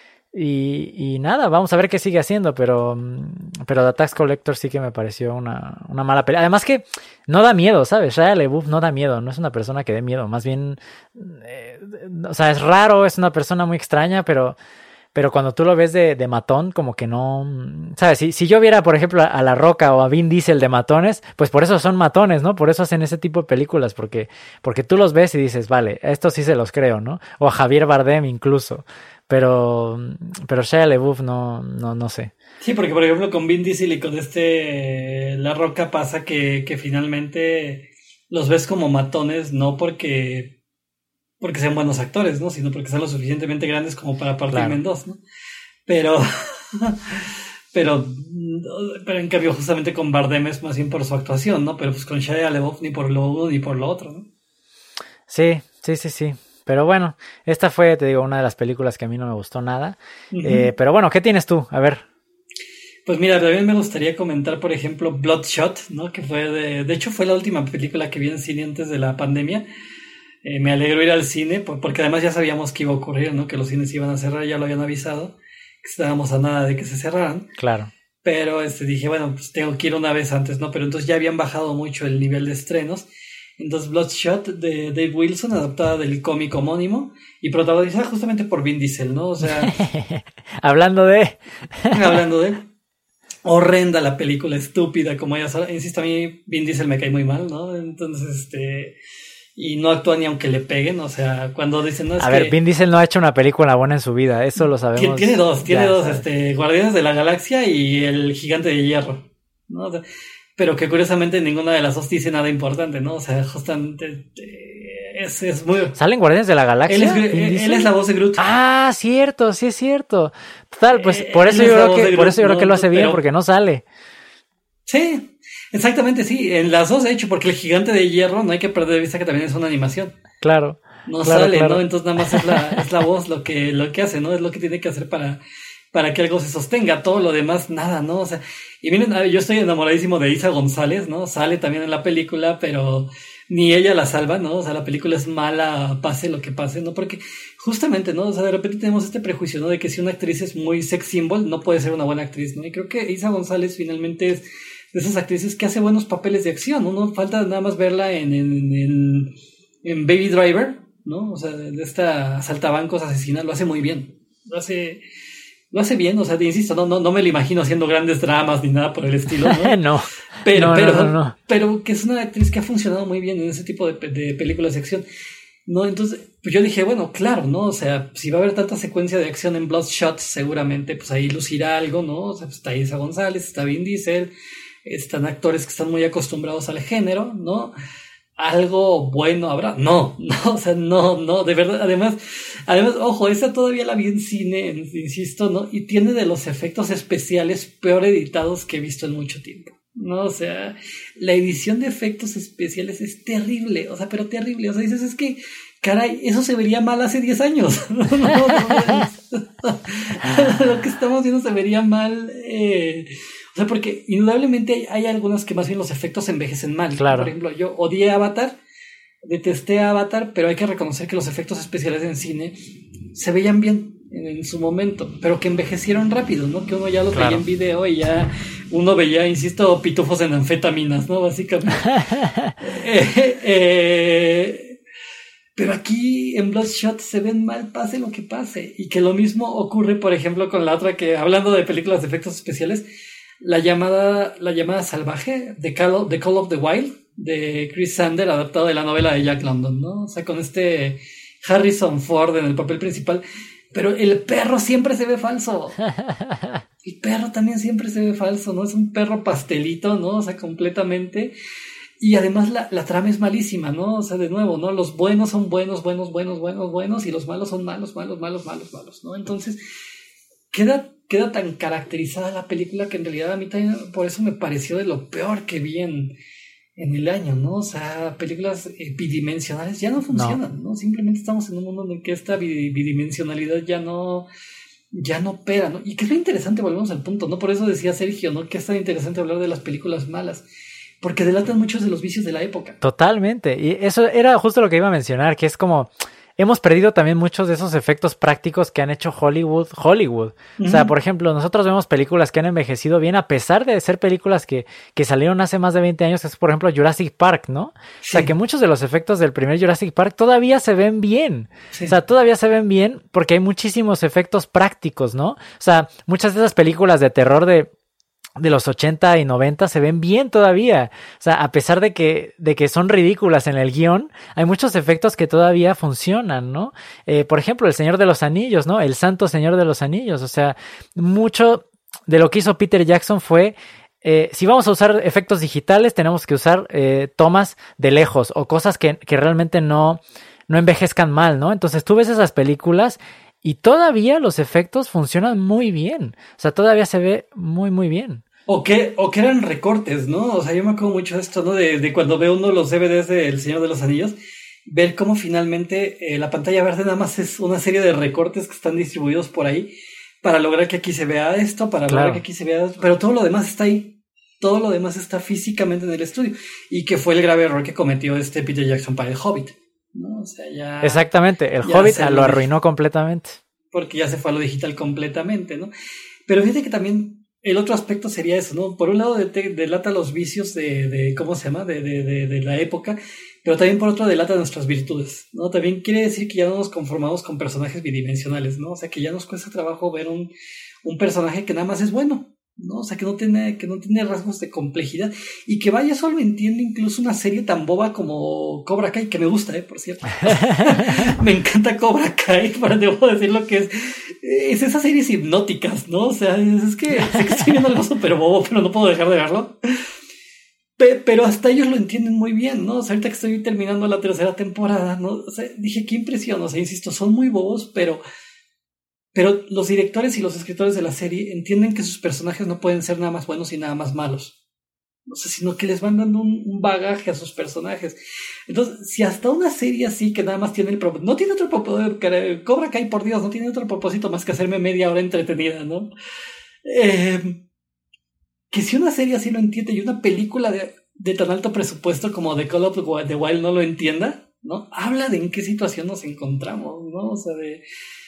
Y, y nada, vamos a ver qué sigue haciendo, pero, pero The Tax Collector sí que me pareció una, una mala película. Además que no da miedo, ¿sabes? Shia LaBeouf no da miedo, no es una persona que dé miedo. Más bien, eh, o sea, es raro, es una persona muy extraña, pero... Pero cuando tú lo ves de, de matón, como que no... ¿Sabes? Si, si yo viera, por ejemplo, a La Roca o a Vin Diesel de matones, pues por eso son matones, ¿no? Por eso hacen ese tipo de películas, porque, porque tú los ves y dices, vale, estos sí se los creo, ¿no? O a Javier Bardem incluso. Pero, pero Shia LaBeouf no, no, no sé. Sí, porque por ejemplo con Vin Diesel y con este La Roca pasa que, que finalmente los ves como matones, no porque... porque sean buenos actores, ¿no? Sino porque sean lo suficientemente grandes como para partirme claro. en dos, ¿no? Pero, pero, pero en cambio justamente con Bardem es más bien por su actuación, ¿no? Pero pues con Shia LaBeouf ni por lo uno ni por lo otro, ¿no? Sí, sí, sí, sí. Pero bueno, esta fue, te digo, una de las películas que a mí no me gustó nada. Uh-huh. Eh, pero bueno, ¿qué tienes tú? A ver. Pues mira, también me gustaría comentar, por ejemplo, Bloodshot, ¿no? Que fue de... De hecho, fue la última película que vi en cine antes de la pandemia. Eh, me alegró ir al cine, porque además ya sabíamos que iba a ocurrir, ¿no? Que los cines iban a cerrar, ya lo habían avisado, que estábamos a nada de que se cerraran. Claro. Pero este, dije, bueno, pues tengo que ir una vez antes, ¿no? Pero entonces ya habían bajado mucho el nivel de estrenos. Entonces Bloodshot de Dave Wilson, adaptada del cómic homónimo y protagonizada justamente por Vin Diesel, ¿no? O sea... Hablando de... hablando de... Horrenda la película, estúpida, como ella sabe. Insisto, a mí Vin Diesel me cae muy mal, ¿no? Entonces, este... y no actúa ni aunque le peguen, o sea, cuando dicen... no es A que... ver, Vin Diesel no ha hecho una película buena en su vida, eso lo sabemos. Tiene dos, tiene ya, dos, ¿sabes? este, Guardianes de la Galaxia y El Gigante de Hierro, ¿no? O sea, pero que curiosamente ninguna de las dos dice nada importante, ¿no? O sea, justamente Es, es muy... ¿Salen Guardianes de la Galaxia? Él es, él, él es la voz de Groot. Ah, cierto, sí es cierto. Total, pues Eh, por eso él yo es la creo voz que, de por Groot, eso yo creo no, que lo hace no, bien, pero- porque no sale. Sí, exactamente, sí. En las dos, de hecho, porque el gigante de hierro no hay que perder de vista que también es una animación. Claro. No Claro, sale, claro. ¿no? Entonces nada más es la, es la voz lo que, lo que hace, ¿no? Es lo que tiene que hacer para, para que algo se sostenga. Todo lo demás, nada, ¿no? O sea, y miren, a ver, yo estoy enamoradísimo de Isa González, ¿no? Sale también en la película, pero ni ella la salva, ¿no? O sea, la película es mala, pase lo que pase, ¿no? Porque justamente, ¿no? O sea, de repente tenemos este prejuicio, ¿no? De que si una actriz es muy sex symbol, no puede ser una buena actriz, ¿no? Y creo que Isa González finalmente es de esas actrices que hace buenos papeles de acción, ¿no? No falta nada más verla en, en, en, en Baby Driver, ¿no? O sea, de, de esta saltabancos asesina, lo hace muy bien. Lo hace, lo hace bien, o sea, te insisto, no, no, no me lo imagino haciendo grandes dramas ni nada por el estilo, ¿no? no. Pero, No, no, pero, no, no. pero que es una actriz que ha funcionado muy bien en ese tipo de, pe- de películas de acción. No, entonces, pues yo dije, bueno, claro, ¿no? O sea, si va a haber tanta secuencia de acción en Bloodshot, seguramente, pues ahí lucirá algo, ¿no? O sea, pues está Isa González, está Vin Diesel, están actores que están muy acostumbrados al género, ¿no? Algo bueno habrá. No, no, o sea, no, no, de verdad. Además, además, ojo, esta todavía la vi en cine, insisto, ¿no? Y tiene de los efectos especiales peor editados que he visto en mucho tiempo. No, o sea, la edición de efectos especiales es terrible, o sea, pero terrible. O sea, dices, es que, caray, eso se vería mal hace diez años. No, no, no, lo que estamos viendo se vería mal. Eh, o sea, porque indudablemente hay, hay algunas que más bien los efectos envejecen mal. Claro. Por ejemplo, yo odié Avatar, detesté Avatar, pero hay que reconocer que los efectos especiales en cine se veían bien en, en su momento, pero que envejecieron rápido, ¿no? Que uno ya los Claro. veía en video y ya uno veía, insisto, pitufos en anfetaminas, ¿no? Básicamente. eh, eh, pero aquí en Bloodshot se ven mal, pase lo que pase. Y que lo mismo ocurre, por ejemplo, con la otra que, hablando de películas de efectos especiales, la llamada, la llamada salvaje, The Call, The Call of the Wild, de Chris Sander, adaptado de la novela de Jack London, ¿no? O sea, con este Harrison Ford en el papel principal. Pero el perro siempre se ve falso. El perro también siempre se ve falso, ¿no? Es un perro pastelito, ¿no? O sea, completamente. Y además la, la trama es malísima, ¿no? O sea, de nuevo, ¿no? Los buenos son buenos, buenos, buenos, buenos, buenos, y los malos son malos, malos, malos, malos, malos, ¿no? Entonces, queda, queda tan caracterizada la película que en realidad a mí también por eso me pareció de lo peor que vi en, en el año, ¿no? O sea, películas eh, bidimensionales ya no funcionan, ¿no? ¿no? Simplemente estamos en un mundo en el que esta bidimensionalidad ya no... ya no pega, ¿no? Y que es lo interesante, volvemos al punto, ¿no? Por eso decía Sergio, ¿no? Que es tan interesante hablar de las películas malas, porque delatan muchos de los vicios de la época. Totalmente, y eso era justo lo que iba a mencionar, que es como, hemos perdido también muchos de esos efectos prácticos que han hecho Hollywood, Hollywood. Uh-huh. O sea, por ejemplo, nosotros vemos películas que han envejecido bien, a pesar de ser películas que, que salieron hace más de veinte años, es por ejemplo Jurassic Park, ¿no? Sí. O sea, que muchos de los efectos del primer Jurassic Park todavía se ven bien. Sí. O sea, todavía se ven bien porque hay muchísimos efectos prácticos, ¿no? O sea, muchas de esas películas de terror de... de los ochenta y noventa se ven bien todavía. O sea, a pesar de que, de que son ridículas en el guión, hay muchos efectos que todavía funcionan, ¿no? Eh, por ejemplo, El Señor de los Anillos, ¿no? El Santo Señor de los Anillos. O sea, mucho de lo que hizo Peter Jackson fue, eh, si vamos a usar efectos digitales, tenemos que usar eh, tomas de lejos o cosas que, que realmente no, no envejezcan mal, ¿no? Entonces tú ves esas películas y todavía los efectos funcionan muy bien. O sea, todavía se ve muy, muy bien. O que, o que eran recortes, ¿no? O sea, yo me acuerdo mucho de esto, ¿no? De, de cuando veo uno de los D V Ds de El Señor de los Anillos, ver cómo finalmente eh, la pantalla verde nada más es una serie de recortes que están distribuidos por ahí para lograr que aquí se vea esto, para claro. lograr que aquí se vea esto, pero todo lo demás está ahí. Todo lo demás está físicamente en el estudio. Y que fue el grave error que cometió este Peter Jackson para El Hobbit, ¿no? O sea, ya... Exactamente, El Hobbit lo arruinó completamente. Porque ya se fue a lo digital completamente, ¿no? Pero fíjate que también el otro aspecto sería eso, ¿no? Por un lado de, delata los vicios de, de ¿cómo se llama? De, de, de, de la época, pero también por otro delata nuestras virtudes, ¿no? También quiere decir que ya no nos conformamos con personajes bidimensionales, ¿no? O sea, que ya nos cuesta trabajo ver un, un personaje que nada más es bueno, ¿no? O sea, que no tiene, que no tiene rasgos de complejidad y que vaya, solo entiende incluso una serie tan boba como Cobra Kai, que me gusta, eh, por cierto. Me encanta Cobra Kai, para debo decir lo que es. Es esas series hipnóticas, ¿no? O sea, es que, sé que estoy viendo algo súper bobo, pero no puedo dejar de verlo. pe- pero hasta ellos lo entienden muy bien, ¿no? O sea, ahorita que estoy terminando la tercera temporada, ¿no? O sea, dije, qué impresión, o sea, insisto, son muy bobos, pero, pero los directores y los escritores de la serie entienden que sus personajes no pueden ser nada más buenos y nada más malos. O sea, sino que les van dando un, un bagaje a sus personajes. Entonces, si hasta una serie así que nada más tiene el propósito, no tiene otro propósito, Cobra Kai, por Dios, no tiene otro propósito más que hacerme media hora entretenida, ¿no? Eh, que si una serie así lo entiende y una película de, de tan alto presupuesto como The Call of the Wild no lo entienda, ¿no? Habla de en qué situación nos encontramos, ¿no? O sea, de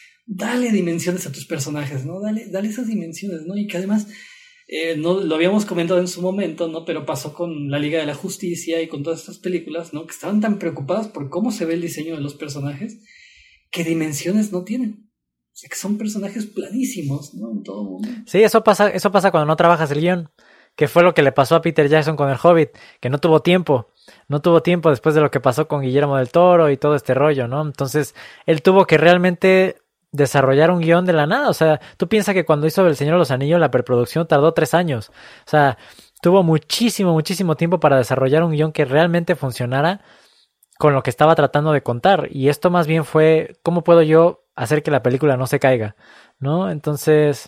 dale dimensiones a tus personajes, ¿no? Dale, dale esas dimensiones, ¿no? Y que además Eh, no lo habíamos comentado en su momento, ¿no? Pero pasó con la Liga de la Justicia y con todas estas películas, ¿no? Que estaban tan preocupadas por cómo se ve el diseño de los personajes que dimensiones no tienen. O sea, que son personajes planísimos, ¿no? En todo momento. Sí, eso pasa, eso pasa cuando no trabajas el guión, que fue lo que le pasó a Peter Jackson con El Hobbit, que no tuvo tiempo, no tuvo tiempo después de lo que pasó con Guillermo del Toro y todo este rollo, ¿no? Entonces, él tuvo que realmente desarrollar un guión de la nada. O sea, tú piensas que cuando hizo El Señor de los Anillos la preproducción tardó tres años. O sea, tuvo muchísimo, muchísimo tiempo para desarrollar un guión que realmente funcionara con lo que estaba tratando de contar. Y esto más bien fue, ¿cómo puedo yo hacer que la película no se caiga? ¿No? Entonces,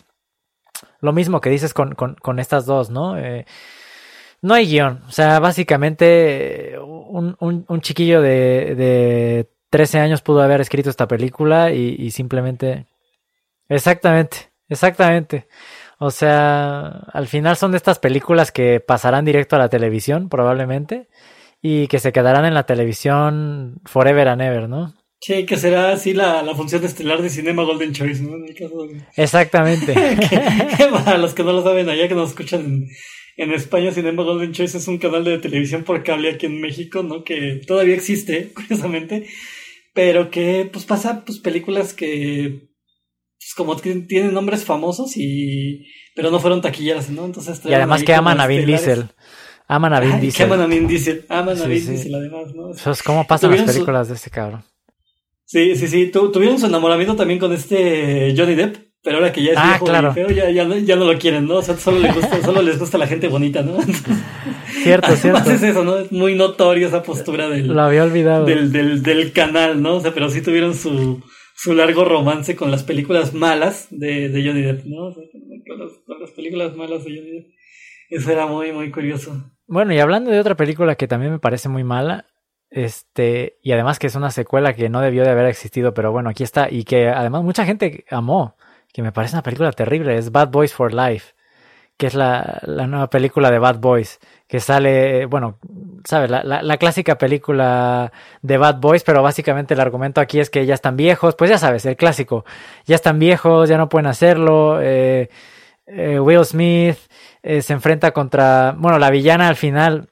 lo mismo que dices con, con, con estas dos, ¿no? Eh, no hay guión. O sea, básicamente un, un, un chiquillo de... de trece años pudo haber escrito esta película y, y simplemente... Exactamente, exactamente. O sea, al final son de estas películas que pasarán directo a la televisión, probablemente, y que se quedarán en la televisión forever and ever, ¿no? Sí, que será así la, la función estelar de Cinema Golden Choice, ¿no? En el caso de... Exactamente. que, que para los que no lo saben, allá que nos escuchan en, en España, Cinema Golden Choice es un canal de televisión por cable aquí en México, ¿no? Que todavía existe, curiosamente, pero que pues pasa pues películas que pues, como t- tienen nombres famosos y pero no fueron taquilleras, ¿no? Entonces Y además que aman a Vin Diesel. Aman a Vin Ay, que Diesel. aman a Vin Diesel, aman a Sí, Vin sí. Diesel además, ¿no? Pues, ¿cómo pasan las Tuvieron su- películas de este cabrón? Sí, sí, sí, tu- tuvieron su enamoramiento también con este Johnny Depp, pero ahora que ya es Ah, viejo claro. y feo, ya, ya, no, ya no lo quieren, ¿no? O sea, solo les gusta, solo les gusta la gente bonita, ¿no? Cierto, Además cierto. es eso, ¿no? Es muy notorio esa postura del, Lo había olvidado. del, del, del canal, ¿no? O sea, pero sí tuvieron su, su largo romance con las películas malas de, de Johnny Depp, ¿no? O sea, con las, con las películas malas de Johnny Depp. Eso era muy, muy curioso. Bueno, y hablando de otra película que también me parece muy mala, este, y además que es una secuela que no debió de haber existido, pero bueno, aquí está, y que además mucha gente amó, que me parece una película terrible, es Bad Boys for Life, que es la, la nueva película de Bad Boys, que sale, bueno, ¿sabes? La, la, la clásica película de Bad Boys, pero básicamente el argumento aquí es que ya están viejos, pues ya sabes, el clásico, ya están viejos, ya no pueden hacerlo, eh, eh, Will Smith eh, se enfrenta contra, bueno, la villana al final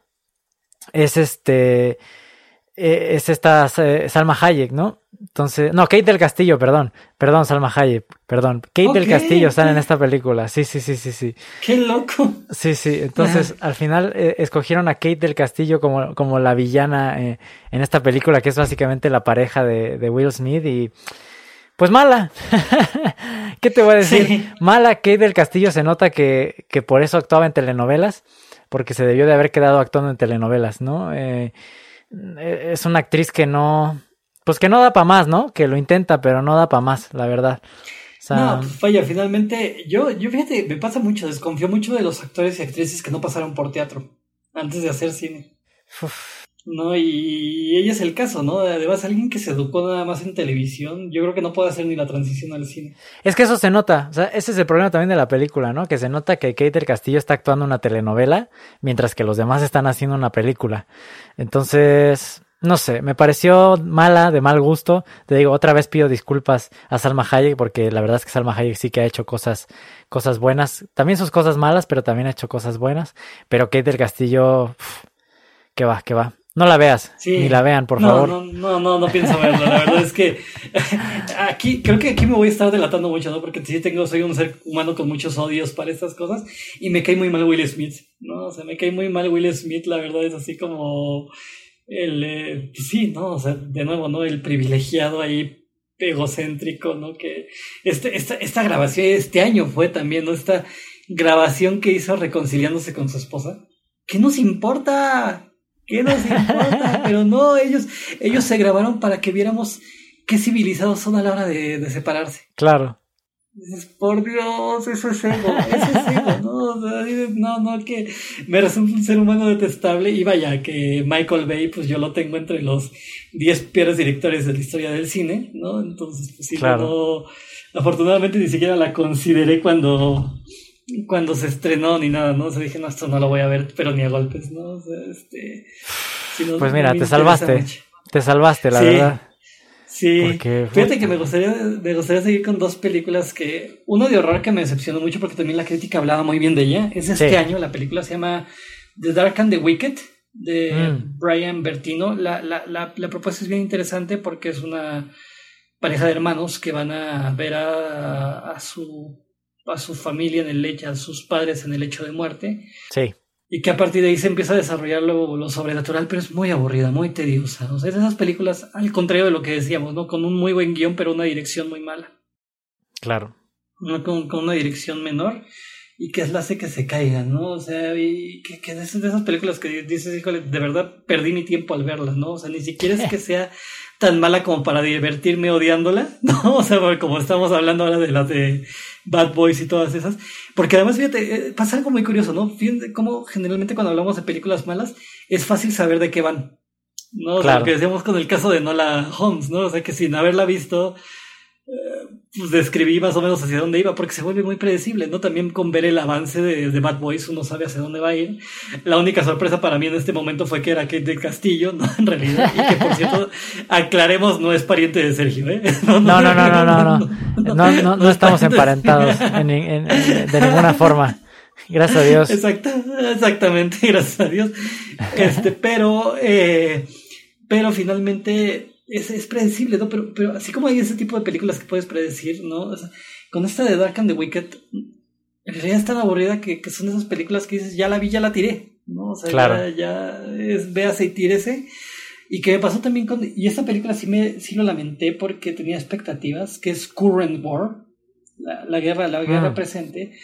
es este, eh, es esta eh, Salma Hayek, ¿no? Entonces, no, Kate del Castillo, perdón, perdón, Salma Hayek, perdón, Kate Ok, del Castillo ok. sale en esta película, sí, sí, sí, sí, sí, ¡Qué loco! sí, sí, entonces al final eh, escogieron a Kate del Castillo como, como la villana eh, en esta película, que es básicamente la pareja de, de Will Smith y pues mala. ¿Qué te voy a decir? Sí. Mala. Kate del Castillo se nota que, que por eso actuaba en telenovelas, porque se debió de haber quedado actuando en telenovelas, ¿no? Eh, es una actriz que no, pues que no da para más, ¿no? Que lo intenta, pero no da para más, la verdad. O sea, No, pues vaya, finalmente, yo, yo fíjate, me pasa mucho, desconfío mucho de los actores y actrices que no pasaron por teatro antes de hacer cine. uf, No, y ella es el caso, ¿no? Además, alguien que se educó nada más en televisión, yo creo que no puede hacer ni la transición al cine. es que eso se nota, o sea, ese es el problema también de la película, ¿no? Que se nota que Kate del Castillo está actuando una telenovela, mientras que los demás están haciendo una película. Entonces, no sé, me pareció mala, de mal gusto. Te digo, otra vez pido disculpas a Salma Hayek, porque la verdad es que Salma Hayek sí que ha hecho cosas, cosas buenas. También sus cosas malas, pero también ha hecho cosas buenas. Pero Kate del Castillo, uf, que va, que va. No la veas, Sí. ni la vean, por no, favor. No, no, no, no pienso verlo. La verdad es que aquí, creo que aquí me voy a estar delatando mucho, ¿no? Porque sí tengo, soy un ser humano con muchos odios para estas cosas y me cae muy mal Will Smith, ¿no? O sea, me cae muy mal Will Smith, la verdad es así como el, eh, pues sí, ¿no? O sea, de nuevo, ¿no? El privilegiado ahí egocéntrico, ¿no? Que este, esta, esta grabación este año fue también, ¿no? Esta grabación que hizo reconciliándose con su esposa. ¿qué nos importa? ¿Qué nos importa? Pero no, ellos, ellos se grabaron para que viéramos qué civilizados son a la hora de, de separarse. Claro. Dices, por Dios, eso es ego, eso es ego, ¿no? O sea, dices, no, no, que me resulta un ser humano detestable. Y vaya, que Michael Bay, pues yo lo tengo entre los diez peores directores de la historia del cine, ¿no? Entonces, pues sí, claro. no, afortunadamente ni siquiera la consideré cuando, cuando se estrenó ni nada, ¿no? O sea, dije, no, esto no lo voy a ver, pero ni a golpes, ¿no? O sea, este... Si no, pues mira, te salvaste, mucho. te salvaste, la sí. verdad. Sí, porque, fíjate que me gustaría, me gustaría seguir con dos películas que... Uno de horror que me decepcionó mucho porque también la crítica hablaba muy bien de ella. Es este sí. año, la película se llama The Dark and the Wicked, de mm. Brian Bertino. La, la, la, la propuesta es bien interesante porque es una pareja de hermanos que van a ver a, a, su, a su familia en el lecho, a sus padres en el lecho de muerte. Sí. Y que a partir de ahí se empieza a desarrollar lo, lo sobrenatural, pero es muy aburrida, muy tediosa. O sea, es de esas películas, al contrario de lo que decíamos, ¿no? Con un muy buen guión, pero una dirección muy mala. Claro. No, con, con una dirección menor y que es la hace que se caigan, ¿no? O sea, y que, que de esas películas que dices, híjole, de verdad perdí mi tiempo al verlas, ¿no? O sea, ni siquiera es que sea tan mala como para divertirme odiándola, ¿no? O sea, como estamos hablando ahora de las de Bad Boys y todas esas. Porque además, fíjate, pasa algo muy curioso, ¿no? Fíjate cómo generalmente cuando hablamos de películas malas es fácil saber de qué van, ¿no? O sea, claro. Lo que decíamos con el caso de Enola Holmes, ¿no? O sea, que sin haberla visto, eh, pues describí más o menos hacia dónde iba, porque se vuelve muy predecible, ¿no? También con ver el avance de, de Bad Boys uno sabe hacia dónde va a ir. La única sorpresa para mí en este momento fue que era Kate del Castillo, ¿no? En realidad, y que por cierto, aclaremos, no es pariente de Sergio, ¿eh? No, no, no, no, no, no, no, no, no, no, no estamos emparentados en, en, en, de ninguna forma. Gracias a Dios. Exacto, exactamente, gracias a Dios. Este, pero, eh, pero finalmente es, es predecible, ¿no? Pero, pero así como hay ese tipo de películas que puedes predecir, ¿no? O sea, con esta de Dark and the Wicked, en realidad es tan aburrida que, que son esas películas que dices, ya la vi, ya la tiré, ¿no? O sea, claro. ya, ya es, véase y tírese. Y que me pasó también con... Y esta película sí, me, sí lo lamenté porque tenía expectativas, que es Current War, la, la guerra, la guerra mm. presente,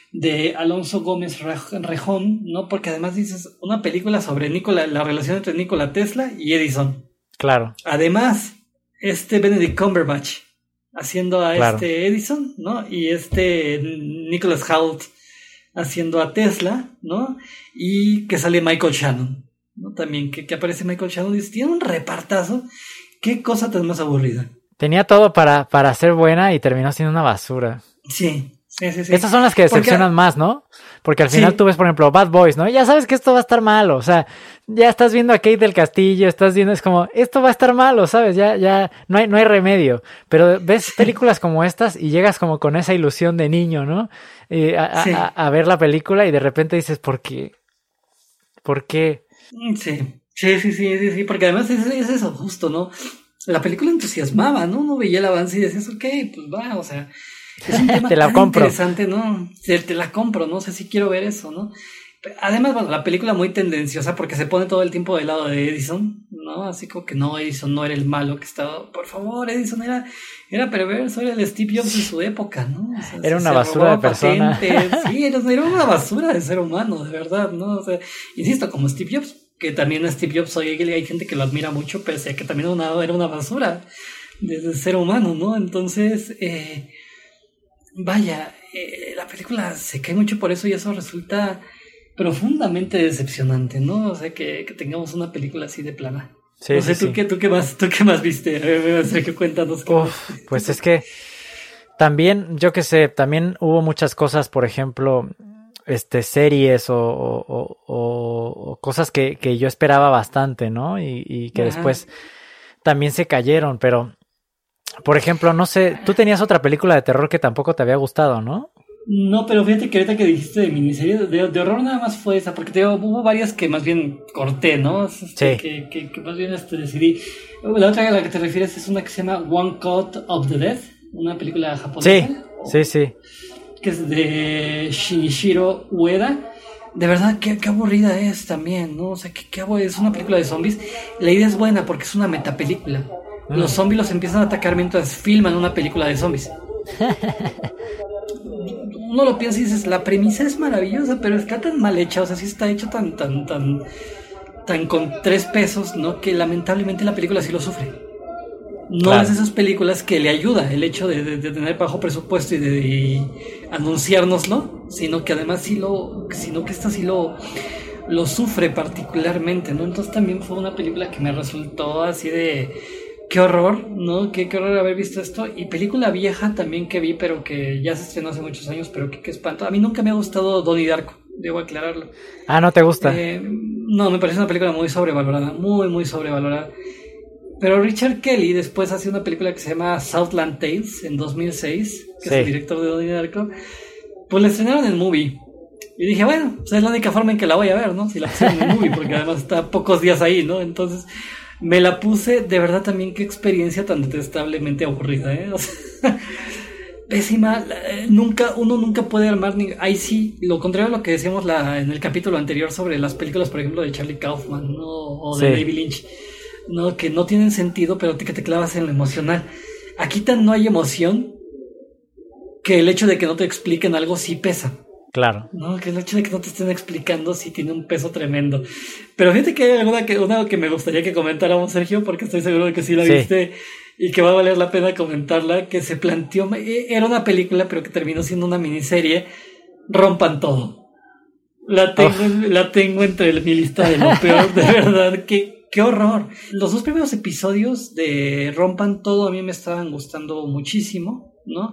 de Alonso Gómez Rejón, ¿no? Porque además dices, una película sobre Nikola, la relación entre Nikola Tesla y Edison. Claro. Además, este Benedict Cumberbatch haciendo a claro. este Edison, ¿no? Y este Nicholas Hoult haciendo a Tesla, ¿no? Y que sale Michael Shannon, ¿no? También que, que aparece Michael Shannon y dice, tiene un repartazo. Qué cosa tan más aburrida. Tenía todo para, para ser buena y terminó siendo una basura. Sí. Sí, sí, sí. Estas son las que decepcionan Porque, más, ¿no? Porque al final sí. tú ves, por ejemplo, Bad Boys, ¿no? Ya sabes que esto va a estar malo, o sea, ya estás viendo a Kate del Castillo, estás viendo, es como, esto va a estar malo, ¿sabes? Ya, ya, no hay, no hay remedio. Pero ves películas como estas y llegas como con esa ilusión de niño, ¿no? Y a, sí. a, a, a ver la película y de repente dices, ¿por qué? ¿Por qué? Sí, sí, sí, sí, sí, sí. Porque además es, es eso, justo, ¿no? La película entusiasmaba, ¿no? Uno veía el avance y decías, ok, pues va, o sea... Es un tema te la tan compro. interesante, ¿no? Te, te la compro, ¿no? O sea, sí quiero ver eso, ¿no? Además, bueno, la película muy tendenciosa porque se pone todo el tiempo del lado de Edison, ¿no? Así como que no, Edison no era el malo que estaba... Por favor, Edison era, era perverso, era el Steve Jobs de su época, ¿no? O sea, era una basura de persona. Sí, era, era una basura de ser humano, de verdad, ¿no? O sea, insisto, como Steve Jobs, que también Steve Jobs hoy hay gente que lo admira mucho, pese a que también una, era una basura de, de ser humano, ¿no? Entonces... Eh, Vaya, eh, la película se cae mucho por eso y eso resulta profundamente decepcionante, ¿no? O sea, que, que tengamos una película así de plana. Sí, no sé, sí, ¿tú, sí. Qué, ¿tú qué más tú qué más viste? A ver, Sergio, cuéntanos. Qué Uf, más. Pues es que también, yo qué sé, también hubo muchas cosas, por ejemplo, este series o, o, o, o cosas que, que yo esperaba bastante, ¿no? Y, y que Ajá. después también se cayeron, pero... Por ejemplo, no sé, tú tenías otra película de terror que tampoco te había gustado, ¿no? No, pero fíjate que ahorita que dijiste de miniserie, de, de horror nada más fue esa, porque te digo, hubo varias que más bien corté, ¿no? Este, sí. Que, que, que más bien este, decidí. La otra a la que te refieres es una que se llama One Cut of the Dead, una película japonesa. Sí, sí, sí. Que es de Shinichiro Ueda. De verdad, qué, qué aburrida es también, ¿no? O sea, qué, qué aburrida, es una película de zombies. La idea es buena porque es una metapelícula. Los zombies los empiezan a atacar mientras filman una película de zombies. uno lo piensa y dices, la premisa es maravillosa, pero está tan mal hecha, o sea, sí está hecho tan, tan, tan, tan con tres pesos, ¿no? Que lamentablemente la película sí lo sufre. No claro. Es de esas películas que le ayuda el hecho de, de, de tener bajo presupuesto y de, de anunciárnoslo, sino que además sí lo, sino que esta sí lo, lo sufre particularmente, ¿no? Entonces también fue una película que me resultó así de qué horror, ¿no? Qué, qué horror haber visto esto. Y película vieja también que vi, pero que ya se estrenó hace muchos años, pero que qué espanto. A mí nunca me ha gustado Donnie Darko, debo aclararlo. Ah, ¿no te gusta? Eh, no, me parece una película muy sobrevalorada, muy, muy sobrevalorada. Pero Richard Kelly después hace una película que se llama Southland Tales en dos mil seis, que sí. Es el director de Donnie Darko. Pues la estrenaron en Movie. Y dije, bueno, pues es la única forma en que la voy a ver, ¿no? Si la pusieron en Movie, porque además está pocos días ahí, ¿no? Entonces me la puse, de verdad también qué experiencia tan detestablemente aburrida, ¿eh? O sea, pésima, nunca, uno nunca puede armar, ni, ahí sí, lo contrario a lo que decíamos la, en el capítulo anterior sobre las películas, por ejemplo, de Charlie Kaufman, ¿no? O de sí. David Lynch. No, que no tienen sentido, pero que te clavas en lo emocional. Aquí tan no hay emoción que el hecho de que no te expliquen algo sí pesa. Claro. No, que el hecho de que no te estén explicando sí tiene un peso tremendo. Pero fíjate que hay alguna que, una que me gustaría que comentáramos, Sergio, porque estoy seguro de que sí la sí. viste y que va a valer la pena comentarla, que se planteó, era una película, pero que terminó siendo una miniserie, Rompan Todo. La tengo, oh. la tengo entre mi lista de lo peor, de verdad, que ¡qué horror! Los dos primeros episodios de Rompan Todo a mí me estaban gustando muchísimo, ¿no?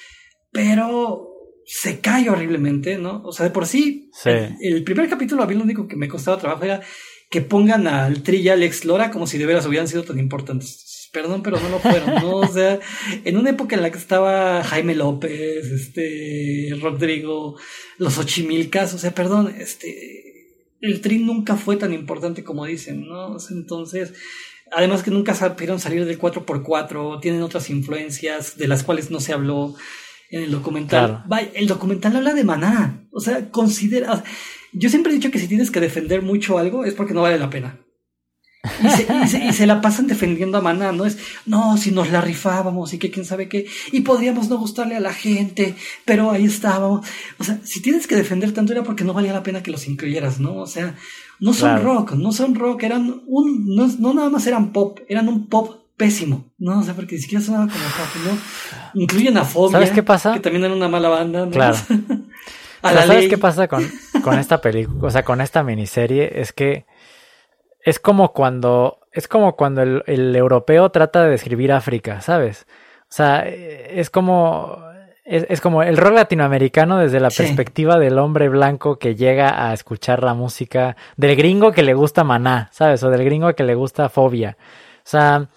Pero se cae horriblemente, ¿no? O sea, de por sí, sí. El, el primer capítulo a mí lo único que me costaba trabajo era que pongan al Tri y Alex Lora como si de veras hubieran sido tan importantes. Perdón, pero no lo fueron, ¿no? O sea, en una época en la que estaba Jaime López, este, Rodrigo, los Ochimilcas, o sea, perdón, este... el Tri nunca fue tan importante como dicen, ¿no? Entonces, además que nunca supieron salir del cuatro por cuatro, tienen otras influencias de las cuales no se habló en el documental. Claro. Vaya, el documental habla de Maná, o sea, considera... Yo siempre he dicho que si tienes que defender mucho algo es porque no vale la pena. Y se, y, se, y se la pasan defendiendo a Maná, ¿no? Es, no, si nos la rifábamos y que quién sabe qué, y podríamos no gustarle a la gente, pero ahí estábamos. O sea, si tienes que defender tanto era porque no valía la pena que los incluyeras, ¿no? O sea, no son claro. rock, no son rock, eran un, no, no nada más eran pop, eran un pop pésimo, ¿no? O sea, porque ni siquiera sonaba como pop, ¿no? Incluyen a Fobia, ¿sabes qué pasa? Que también era una mala banda, ¿no? Claro. a la ¿Sabes ley. qué pasa con, con esta película? O sea, con esta miniserie, es que es como cuando, es como cuando el, el europeo trata de describir África, ¿sabes? O sea, es como, es, es como el rock latinoamericano desde la sí. perspectiva del hombre blanco que llega a escuchar la música del gringo que le gusta Maná, ¿sabes? O del gringo que le gusta Fobia. O sea,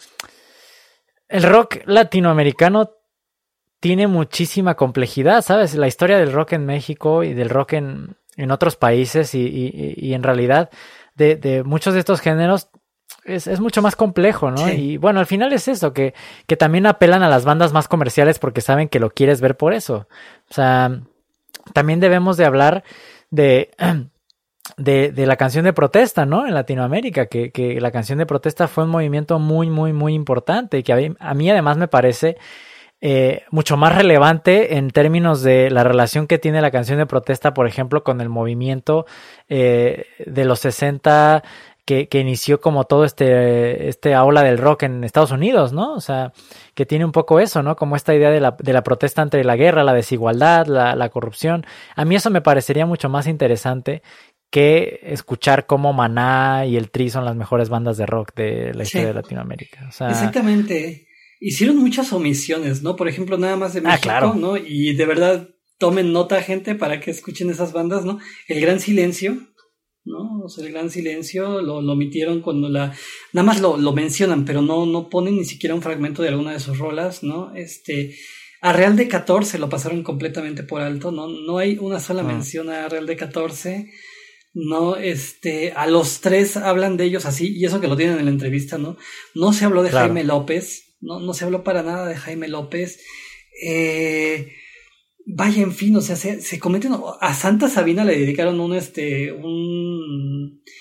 el rock latinoamericano tiene muchísima complejidad, ¿sabes? La historia del rock en México y del rock en, en otros países y, y, y en realidad de, de muchos de estos géneros es, es mucho más complejo, ¿no? Sí. Y bueno, al final es eso, que, que también apelan a las bandas más comerciales porque saben que lo quieres ver por eso. O sea, también debemos de hablar de... De, de la canción de protesta, ¿no? En Latinoamérica, que, que la canción de protesta fue un movimiento muy, muy, muy importante y que a mí, a mí además me parece eh, mucho más relevante en términos de la relación que tiene la canción de protesta, por ejemplo, con el movimiento eh, de los sesenta que, que inició como todo este, este aula del rock en Estados Unidos, ¿no? O sea, que tiene un poco eso, ¿no? Como esta idea de la, de la protesta ante la guerra, la desigualdad, la, la corrupción. A mí eso me parecería mucho más interesante que escuchar cómo Maná y el Tri son las mejores bandas de rock de la historia sí. de Latinoamérica. O sea, exactamente. Hicieron muchas omisiones, ¿no? Por ejemplo, nada más de México, ah, claro. ¿no? Y de verdad, tomen nota, gente, para que escuchen esas bandas, ¿no? El Gran Silencio, ¿no? O sea, el Gran Silencio lo, lo omitieron cuando la... Nada más lo, lo mencionan, pero no, no ponen ni siquiera un fragmento de alguna de sus rolas, ¿no? Este... A Real de catorce lo pasaron completamente por alto, ¿no? No hay una sola ah. mención a Real de catorce... No, este, a los tres hablan de ellos así, y eso que lo tienen en la entrevista, ¿no? No se habló de claro. Jaime López, no, no se habló para nada de Jaime López. Eh, vaya, en fin, o sea, se, se cometen, a Santa Sabina le dedicaron un, este, un,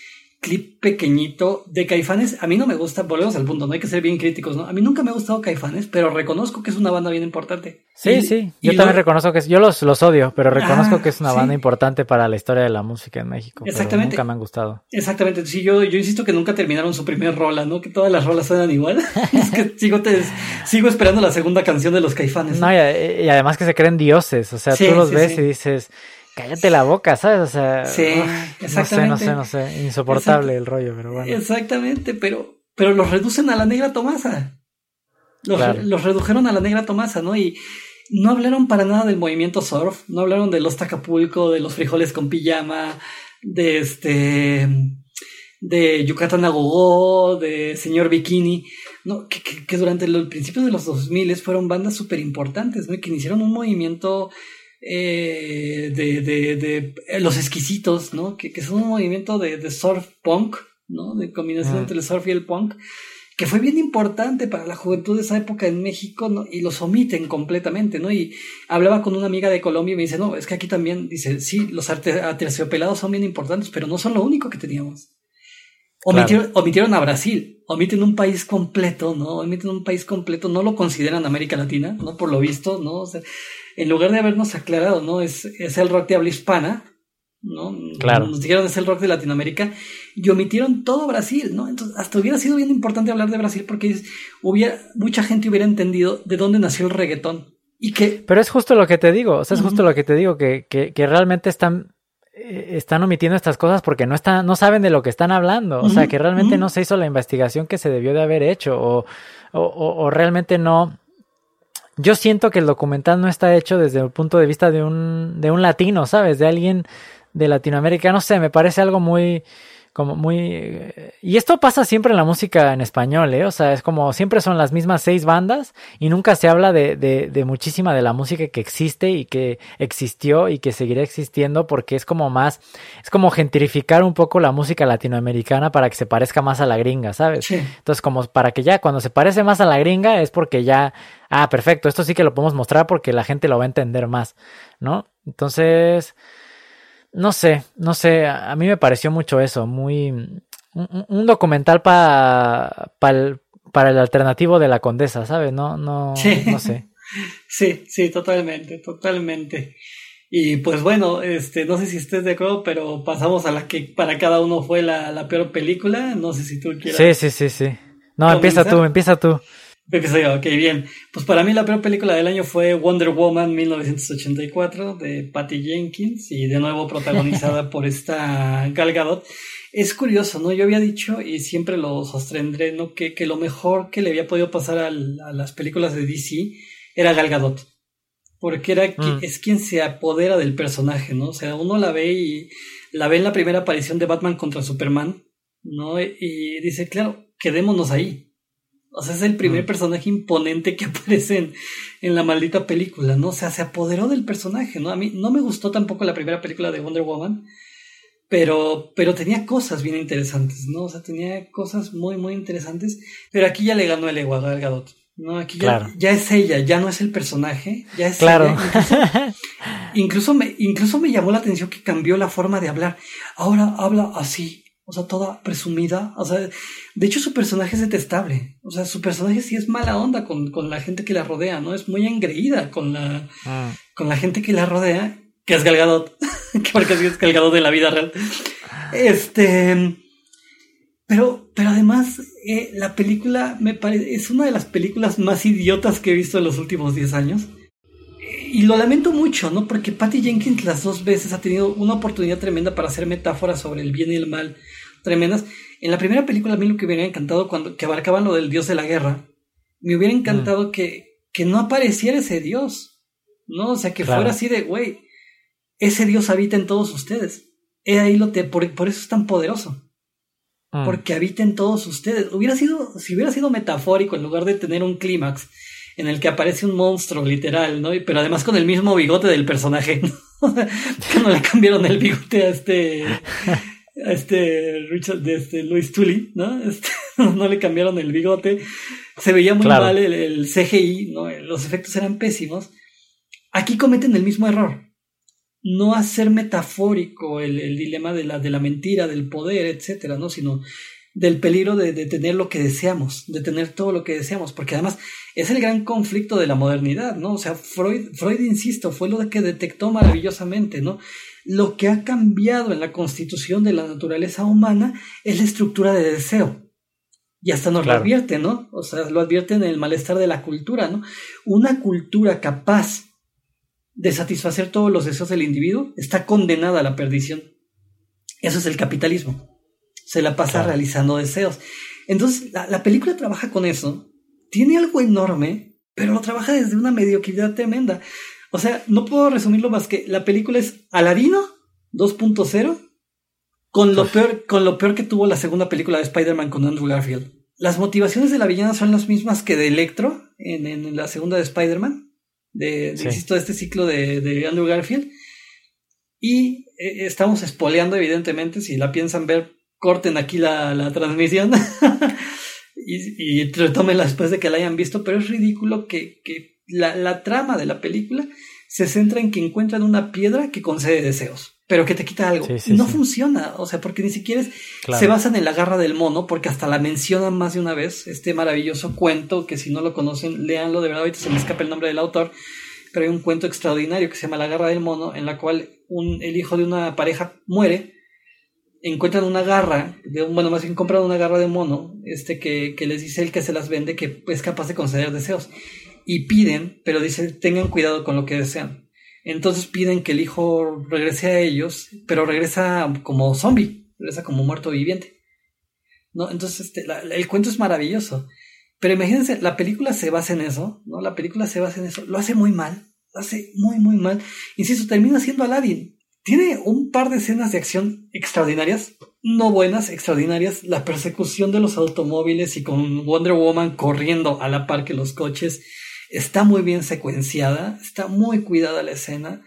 clip pequeñito de Caifanes. A mí no me gusta, volvemos al punto, no hay que ser bien críticos, ¿no? A mí nunca me ha gustado Caifanes, pero reconozco que es una banda bien importante. Sí, y, sí, yo y también lo... reconozco que es, yo los, los odio, pero reconozco ah, que es una sí. banda importante para la historia de la música en México. Exactamente. Pero nunca me han gustado. Exactamente, sí, yo, yo insisto que nunca terminaron su primer rola, ¿no? Que todas las rolas suenan igual. Es que sigo, te, sigo esperando la segunda canción de los Caifanes. No, y, y además que se creen dioses, o sea, sí, tú los sí, ves sí. y dices... Cállate la boca, ¿sabes? O sea, sí, uf, exactamente. No sé, no sé, no sé. Insoportable Exact- el rollo, pero bueno. Exactamente, pero, pero los reducen a la Negra Tomasa. Los, claro. los redujeron a la Negra Tomasa, ¿no? Y no hablaron para nada del movimiento surf, no hablaron de los Tacapulco, de los frijoles con pijama, de este... de Yucatán a Gogó, de Señor Bikini, ¿no? Que, que, que durante el principio de los dos mil fueron bandas súper importantes, ¿no? Y que iniciaron un movimiento... Eh, de, de, de los exquisitos, ¿no? Que, que son un movimiento de, de surf punk, ¿no? De combinación ah. entre el surf y el punk, que fue bien importante para la juventud de esa época en México, ¿no? Y los omiten completamente, ¿no? Y hablaba con una amiga de Colombia y me dice, no, es que aquí también, dice, sí, los aterciopelados son bien importantes, pero no son lo único que teníamos. Omitieron, claro. omitieron a Brasil, omiten un país completo, ¿no? Omiten un país completo, no lo consideran América Latina, ¿no? Por lo visto, ¿no? O sea, en lugar de habernos aclarado, ¿no? Es, es el rock de habla hispana, ¿no? Claro. Nos dijeron es el rock de Latinoamérica y omitieron todo Brasil, ¿no? Entonces, hasta hubiera sido bien importante hablar de Brasil porque hubiera, mucha gente hubiera entendido de dónde nació el reggaetón y que... Pero es justo lo que te digo, o sea, es uh-huh. justo lo que te digo, que, que, que realmente están... están omitiendo estas cosas porque no están, no saben de lo que están hablando, o sea, que realmente uh-huh. no se hizo la investigación que se debió de haber hecho, o, o, o realmente no. Yo siento que el documental no está hecho desde el punto de vista de un, de un latino, ¿sabes? De alguien de Latinoamérica, no sé, me parece algo muy, como muy... Y esto pasa siempre en la música en español, ¿eh? O sea, es como siempre son las mismas seis bandas y nunca se habla de, de, de muchísima de la música que existe y que existió y que seguirá existiendo porque es como más, es como gentrificar un poco la música latinoamericana para que se parezca más a la gringa, ¿sabes? Sí. Entonces, como para que ya cuando se parece más a la gringa es porque ya, ah, perfecto, esto sí que lo podemos mostrar porque la gente lo va a entender más, ¿no? Entonces... No sé, no sé, a mí me pareció mucho eso, muy un, un documental para pa el, para el alternativo de La Condesa, ¿sabes? No, no, sí. no sé. Sí, sí, totalmente, totalmente. Y pues bueno, este, no sé si estés de acuerdo, pero pasamos a la que para cada uno fue la, la peor película. No sé si tú quieras. Sí, sí, sí, sí. No, comenzar. empieza tú, empieza tú. Empiezo yo, ok, bien. Pues para mí la peor película del año fue Wonder Woman mil novecientos ochenta y cuatro de Patty Jenkins y de nuevo protagonizada por esta Gal Gadot. Es curioso, ¿no? Yo había dicho y siempre lo sostendré, ¿no? Que, que lo mejor que le había podido pasar al, a las películas de D C era Gal Gadot. Porque era mm. es quien se apodera del personaje, ¿no? O sea, uno la ve y la ve en la primera aparición de Batman contra Superman, ¿no? Y dice, claro, quedémonos ahí. O sea, es el primer mm. personaje imponente que aparece en, en la maldita película, ¿no? O sea, se apoderó del personaje, ¿no? A mí no me gustó tampoco la primera película de Wonder Woman, pero, pero tenía cosas bien interesantes, ¿no? O sea, tenía cosas muy, muy interesantes, pero aquí ya le ganó el ego a Gal Gadot, ¿no? Aquí ya, claro. ya es ella, ya no es el personaje, ya es claro. ella. Incluso, incluso, me, incluso me llamó la atención que cambió la forma de hablar. Ahora habla así. O sea, toda presumida. O sea, de hecho su personaje es detestable. O sea, su personaje sí es mala onda con, con la gente que la rodea, ¿no? Es muy engreída con la, ah. con la gente que la rodea, que es Gal Gadot. Porque así es Gal Gadot de la vida real. Este... Pero, pero además, eh, la película me parece... Es una de las películas más idiotas que he visto en los últimos diez años. Y lo lamento mucho, ¿no? Porque Patty Jenkins las dos veces ha tenido una oportunidad tremenda para hacer metáforas sobre el bien y el mal tremendas. En la primera película a mí lo que me hubiera encantado cuando que abarcaban lo del dios de la guerra, me hubiera encantado mm. que, que no apareciera ese dios, ¿no? O sea, que claro. fuera así de, güey, ese dios habita en todos ustedes. He ahí lo te, por, por eso es tan poderoso. Mm. Porque habita en todos ustedes. Hubiera sido, si hubiera sido metafórico en lugar de tener un clímax en el que aparece un monstruo, literal, ¿no? Pero además con el mismo bigote del personaje, ¿no? Que no le cambiaron el bigote a este... a este Richard, de este Louis Tully, ¿no? Este, no le cambiaron el bigote. Se veía muy claro. mal el, el C G I, ¿no? Los efectos eran pésimos. Aquí cometen el mismo error. no hacer metafórico el, el dilema de la, de la mentira, del poder, etcétera, ¿no? Sino del peligro de, de tener lo que deseamos, de tener todo lo que deseamos, porque además es el gran conflicto de la modernidad, ¿no? O sea, Freud, Freud, insisto, fue lo que detectó maravillosamente, ¿no? Lo que ha cambiado en la constitución de la naturaleza humana es la estructura de deseo. Y hasta nos claro. lo advierte, ¿no? O sea, lo advierte en el malestar de la cultura, ¿no? Una cultura capaz de satisfacer todos los deseos del individuo está condenada a la perdición. Eso es el capitalismo. Se la pasa claro. realizando deseos. Entonces, la, la película trabaja con eso. Tiene algo enorme, pero lo trabaja desde una mediocridad tremenda. O sea, no puedo resumirlo más que la película es Aladino dos punto cero con lo peor, con lo peor que tuvo la segunda película de Spider-Man con Andrew Garfield. Las motivaciones de la villana son las mismas que de Electro en, en la segunda de Spider-Man, de, de, sí. insisto, de este ciclo de, de Andrew Garfield. Y eh, estamos espoleando, evidentemente, si la piensan ver, corten aquí la, la transmisión y, y retómenla después de que la hayan visto, pero es ridículo que, que la, la trama de la película se centra en que encuentran una piedra que concede deseos, pero que te quita algo. Sí, sí, no sí. funciona, o sea, porque ni siquiera es, claro. se basan en la garra del mono, porque hasta la mencionan más de una vez, este maravilloso cuento, que si no lo conocen, léanlo, de verdad, ahorita se me escapa el nombre del autor, pero hay un cuento extraordinario que se llama La garra del mono, en la cual un, el hijo de una pareja muere, encuentran una garra, de un, bueno, más bien compran una garra de mono, este que, que les dice el que se las vende que es capaz de conceder deseos, y piden, pero dice, tengan cuidado con lo que desean. Entonces piden que el hijo regrese a ellos, pero regresa como zombie, regresa como muerto viviente, ¿no? Entonces este, la, la, el cuento es maravilloso, pero imagínense, la película se basa en eso, ¿no? La película se basa en eso, lo hace muy mal, lo hace muy muy mal, insisto, termina siendo Aladdin. Tiene un par de escenas de acción extraordinarias, no buenas, extraordinarias, la persecución de los automóviles y con Wonder Woman corriendo a la par que los coches, está muy bien secuenciada, está muy cuidada la escena.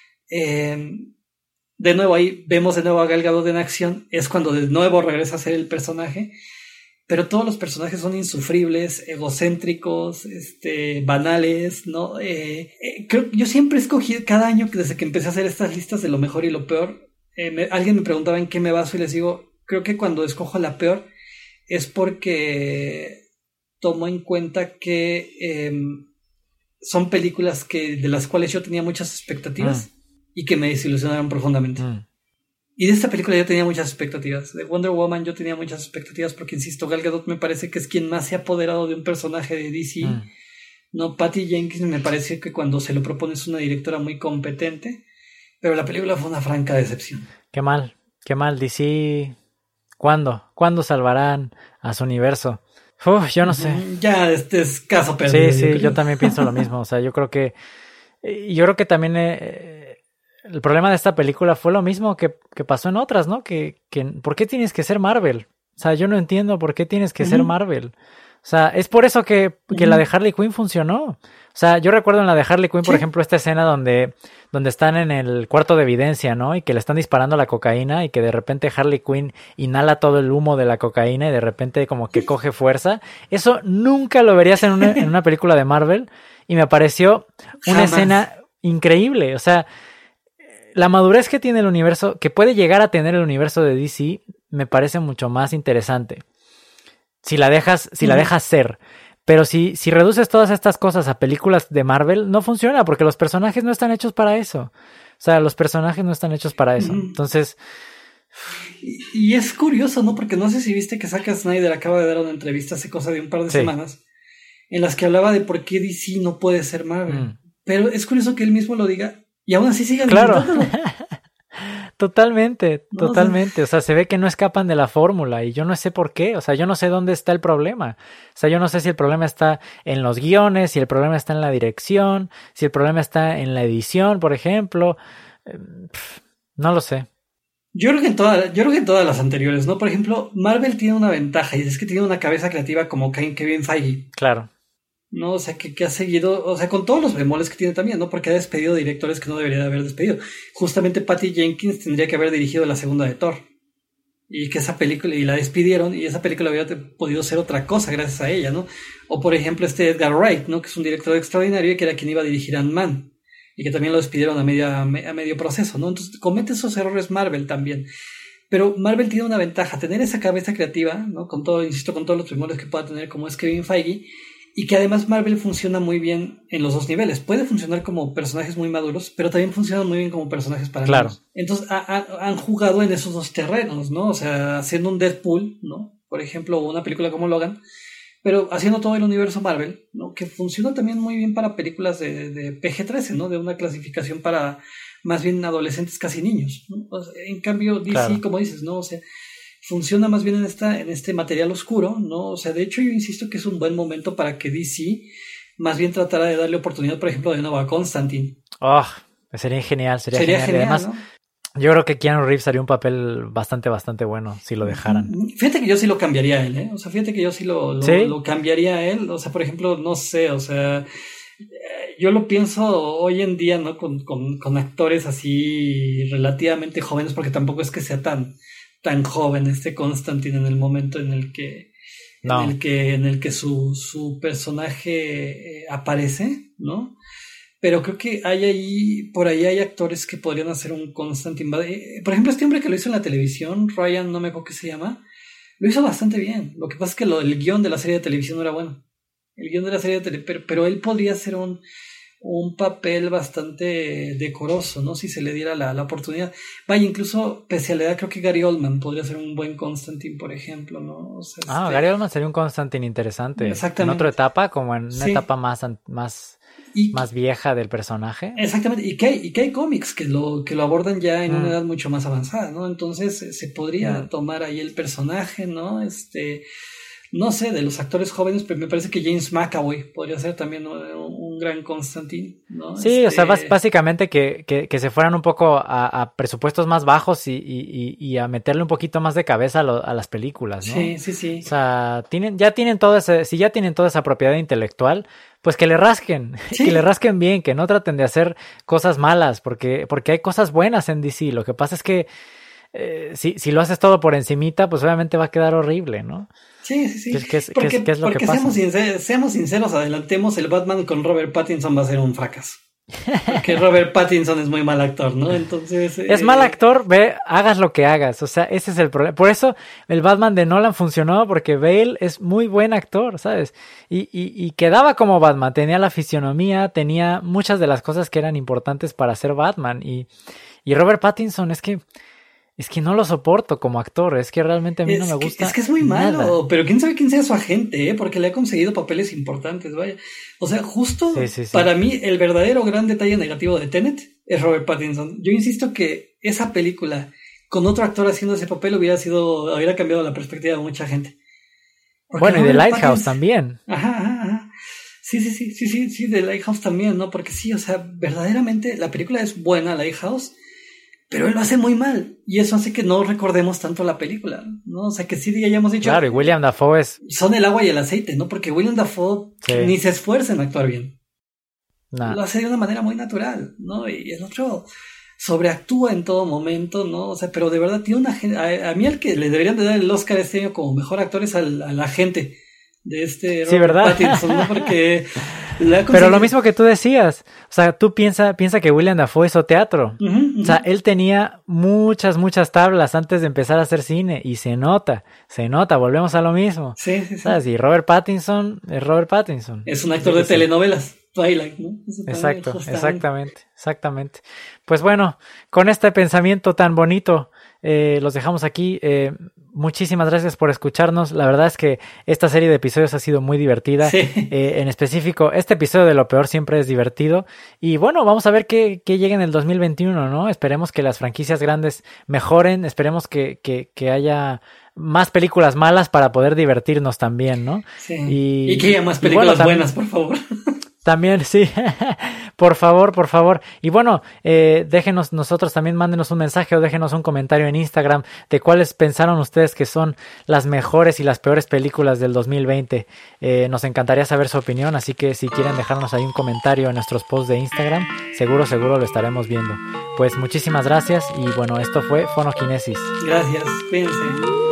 Eh, de nuevo ahí vemos de nuevo a Gal Gadot en acción, es cuando de nuevo regresa a ser el personaje, pero todos los personajes son insufribles, egocéntricos, este, banales, ¿no? Eh, eh, creo, yo siempre escogí cada año, desde que empecé a hacer estas listas de lo mejor y lo peor, eh, me, alguien me preguntaba en qué me baso y les digo, creo que cuando escojo la peor es porque tomo en cuenta que eh, son películas que, de las cuales yo tenía muchas expectativas mm. y que me desilusionaron profundamente. Mm. Y de esta película yo tenía muchas expectativas. De Wonder Woman yo tenía muchas expectativas porque, insisto, Gal Gadot me parece que es quien más se ha apoderado de un personaje de D C. Mm. No, Patty Jenkins me parece que cuando se lo propone es una directora muy competente, pero la película fue una franca decepción. Qué mal, qué mal. D C, ¿cuándo? ¿Cuándo salvarán a su universo? Uf, yo no sé. Ya, este es caso perdido. Sí, sí, yo, yo también pienso lo mismo. O sea, yo creo que... Yo creo que también... Eh, el problema de esta película fue lo mismo que, que pasó en otras, ¿no? Que, que ¿por qué tienes que ser Marvel? O sea, yo no entiendo por qué tienes que uh-huh. ser Marvel. O sea, es por eso que, que uh-huh. la de Harley Quinn funcionó. O sea, yo recuerdo en la de Harley Quinn, por sí. ejemplo, esta escena donde, donde están en el cuarto de evidencia, ¿no? Y que le están disparando la cocaína y que de repente Harley Quinn inhala todo el humo de la cocaína y de repente como que coge fuerza. Eso nunca lo verías en una, en una película de Marvel y me pareció una Jamás. escena increíble. O sea, la madurez que tiene el universo, que puede llegar a tener el universo de D C, me parece mucho más interesante. Si la dejas, si uh-huh. la dejas ser. Pero si, si reduces todas estas cosas a películas de Marvel, no funciona, porque los personajes no están hechos para eso. O sea, los personajes no están hechos para eso. Uh-huh. Entonces... Y, y es curioso, ¿no? Porque no sé si viste que Zack Snyder acaba de dar una entrevista hace cosa de un par de sí. semanas, en las que hablaba de por qué D C no puede ser Marvel. Uh-huh. Pero es curioso que él mismo lo diga, y aún así sigan claro. Totalmente, no, totalmente. O sea, se ve que no escapan de la fórmula y yo no sé por qué. O sea, yo no sé dónde está el problema. O sea, yo no sé si el problema está en los guiones, si el problema está en la dirección, si el problema está en la edición, por ejemplo. Pff, no lo sé. Yo creo que en todas, yo creo que en todas las anteriores, ¿no? Por ejemplo, Marvel tiene una ventaja y es que tiene una cabeza creativa como Kevin Feige. Claro. ¿No? O sea, que, que ha seguido, o sea, con todos los bemoles que tiene también, ¿no? Porque ha despedido directores que no debería de haber despedido. Justamente Patty Jenkins tendría que haber dirigido la segunda de Thor. Y que esa película, y la despidieron, y esa película hubiera podido ser otra cosa gracias a ella, ¿no? O por ejemplo este Edgar Wright, ¿no? Que es un director extraordinario y que era quien iba a dirigir Ant-Man. y que también lo despidieron a, media, a medio proceso, ¿no? Entonces comete esos errores Marvel también. Pero Marvel tiene una ventaja, tener esa cabeza creativa, ¿no? Con todo, insisto, con todos los primores que pueda tener, como es Kevin Feige, y que además Marvel funciona muy bien en los dos niveles. Puede funcionar como personajes muy maduros, pero también funciona muy bien como personajes para claro. niños. Entonces ha, ha, han jugado en esos dos terrenos, ¿no? O sea, haciendo un Deadpool, ¿no? Por ejemplo, una película como Logan, pero haciendo todo el universo Marvel, ¿no? Que funciona también muy bien para películas de, de P G trece, ¿no? De una clasificación para más bien adolescentes, casi niños, ¿no? O sea, en cambio, D C, claro. Como dices, ¿no? O sea, funciona más bien en esta en este material oscuro, ¿no? O sea, de hecho yo insisto que es un buen momento para que D C más bien tratara de darle oportunidad, por ejemplo, de nuevo a Constantine. Oh, sería genial, sería, sería genial. genial. Además, ¿no? Yo creo que Keanu Reeves haría un papel bastante, bastante bueno si lo dejaran. Fíjate que yo sí lo cambiaría a él, ¿eh? O sea, fíjate que yo sí lo, lo, ¿Sí? lo cambiaría a él. O sea, por ejemplo, no sé, o sea, yo lo pienso hoy en día, ¿no? Con, con, con actores así relativamente jóvenes, porque tampoco es que sea tan... tan joven este Constantine en el momento en el que no. en el que en el que su, su personaje eh, aparece, ¿no? Pero creo que hay ahí, por ahí hay actores que podrían hacer un Constantine. Eh, por ejemplo, este hombre que lo hizo en la televisión, Ryan, no me acuerdo qué se llama, lo hizo bastante bien. Lo que pasa es que lo, el guión de la serie de televisión no era bueno. El guión de la serie de televisión, pero, pero él podría hacer un un papel bastante decoroso, ¿no? Si se le diera la, la oportunidad. Vaya, incluso pese a la edad, creo que Gary Oldman podría ser un buen Constantine, por ejemplo, ¿no? O sea, ah, este... Gary Oldman sería un Constantine interesante. Exactamente. En otra etapa, como en una sí. etapa más, más, y, más vieja del personaje. Exactamente, y que hay, y que hay cómics que lo, que lo abordan ya en mm. una edad mucho más avanzada, ¿no? Entonces se podría mm. tomar ahí el personaje, ¿no? Este... No sé, de los actores jóvenes, pero me parece que James McAvoy podría ser también un, un gran Constantine, ¿no? Sí, este... o sea, básicamente que, que, que se fueran un poco a, a presupuestos más bajos y, y, y a meterle un poquito más de cabeza a, lo, a las películas, ¿no? Sí, sí, sí. O sea, tienen, ya tienen todo ese, si ya tienen toda esa propiedad intelectual, pues que le rasquen, sí. que le rasquen bien, que no traten de hacer cosas malas, porque, porque hay cosas buenas en D C. Lo que pasa es que eh, si, si lo haces todo por encimita, pues obviamente va a quedar horrible, ¿no? Sí, sí, sí. ¿Qué, qué, porque qué es, qué es lo porque que pasa? Seamos, sinceros, seamos sinceros, adelantemos, el Batman con Robert Pattinson va a ser un fracaso. Porque Robert Pattinson es muy mal actor, ¿no? Entonces... Es eh... mal actor, ve, hagas lo que hagas. O sea, ese es el problema. Por eso el Batman de Nolan funcionó, porque Bale es muy buen actor, ¿sabes? Y, y, y quedaba como Batman. Tenía la fisionomía, tenía muchas de las cosas que eran importantes para ser Batman. Y, y Robert Pattinson es que... Es que no lo soporto como actor, es que realmente a mí es no me que, gusta. Es que es muy nada. malo, pero quién sabe quién sea su agente, ¿eh? Porque le ha conseguido papeles importantes, vaya. O sea, justo sí, sí, sí. para mí el verdadero gran detalle negativo de Tenet es Robert Pattinson. Yo insisto que esa película con otro actor haciendo ese papel hubiera sido, hubiera cambiado la perspectiva de mucha gente. Porque bueno, Robert y de Lighthouse Pattinson... también. Ajá, ajá, ajá. Sí, sí, sí, sí, sí, sí, de Lighthouse también, ¿no? Porque sí, o sea, verdaderamente la película es buena, Lighthouse, pero él lo hace muy mal, y eso hace que no recordemos tanto la película, ¿no? O sea, que sí, ya hayamos dicho... Claro, y William Dafoe es... Son el agua y el aceite, ¿no? Porque William Dafoe sí. ni se esfuerza en actuar bien. Nah. Lo hace de una manera muy natural, ¿no? Y el otro sobreactúa en todo momento, ¿no? O sea, pero de verdad tiene una... A, a mí al que le deberían de dar el Oscar este año como mejor actor es al, a la gente de este Robert sí, ¿verdad? Pattinson, ¿no? Porque... Pero lo mismo que tú decías, o sea, tú piensa, piensa que William Dafoe hizo teatro, uh-huh, uh-huh. o sea, él tenía muchas, muchas tablas antes de empezar a hacer cine, y se nota, se nota, volvemos a lo mismo, sí, sí, sí. ¿sabes? Y Robert Pattinson es Robert Pattinson. Es un actor sí, de sí. telenovelas, Twilight, ¿no? Exacto, exactamente, exactamente. Pues bueno, con este pensamiento tan bonito, eh, los dejamos aquí. Eh, muchísimas gracias por escucharnos. La verdad es que esta serie de episodios ha sido muy divertida. Sí. Eh, en específico, este episodio de Lo Peor siempre es divertido. Y bueno, vamos a ver qué, qué llega en el dos mil veintiuno, ¿no? Esperemos que las franquicias grandes mejoren. Esperemos que, que, que haya más películas malas para poder divertirnos también, ¿no? Sí. Y, y que haya más películas bueno, buenas, por favor. También, sí, por favor, por favor. Y bueno, eh, déjenos nosotros también, mándenos un mensaje o déjenos un comentario en Instagram de cuáles pensaron ustedes que son las mejores y las peores películas del dos mil veinte. Eh, nos encantaría saber su opinión, así que si quieren dejarnos ahí un comentario en nuestros posts de Instagram, seguro, seguro lo estaremos viendo. Pues muchísimas gracias y bueno, esto fue Fonokinesis. Gracias, cuídense.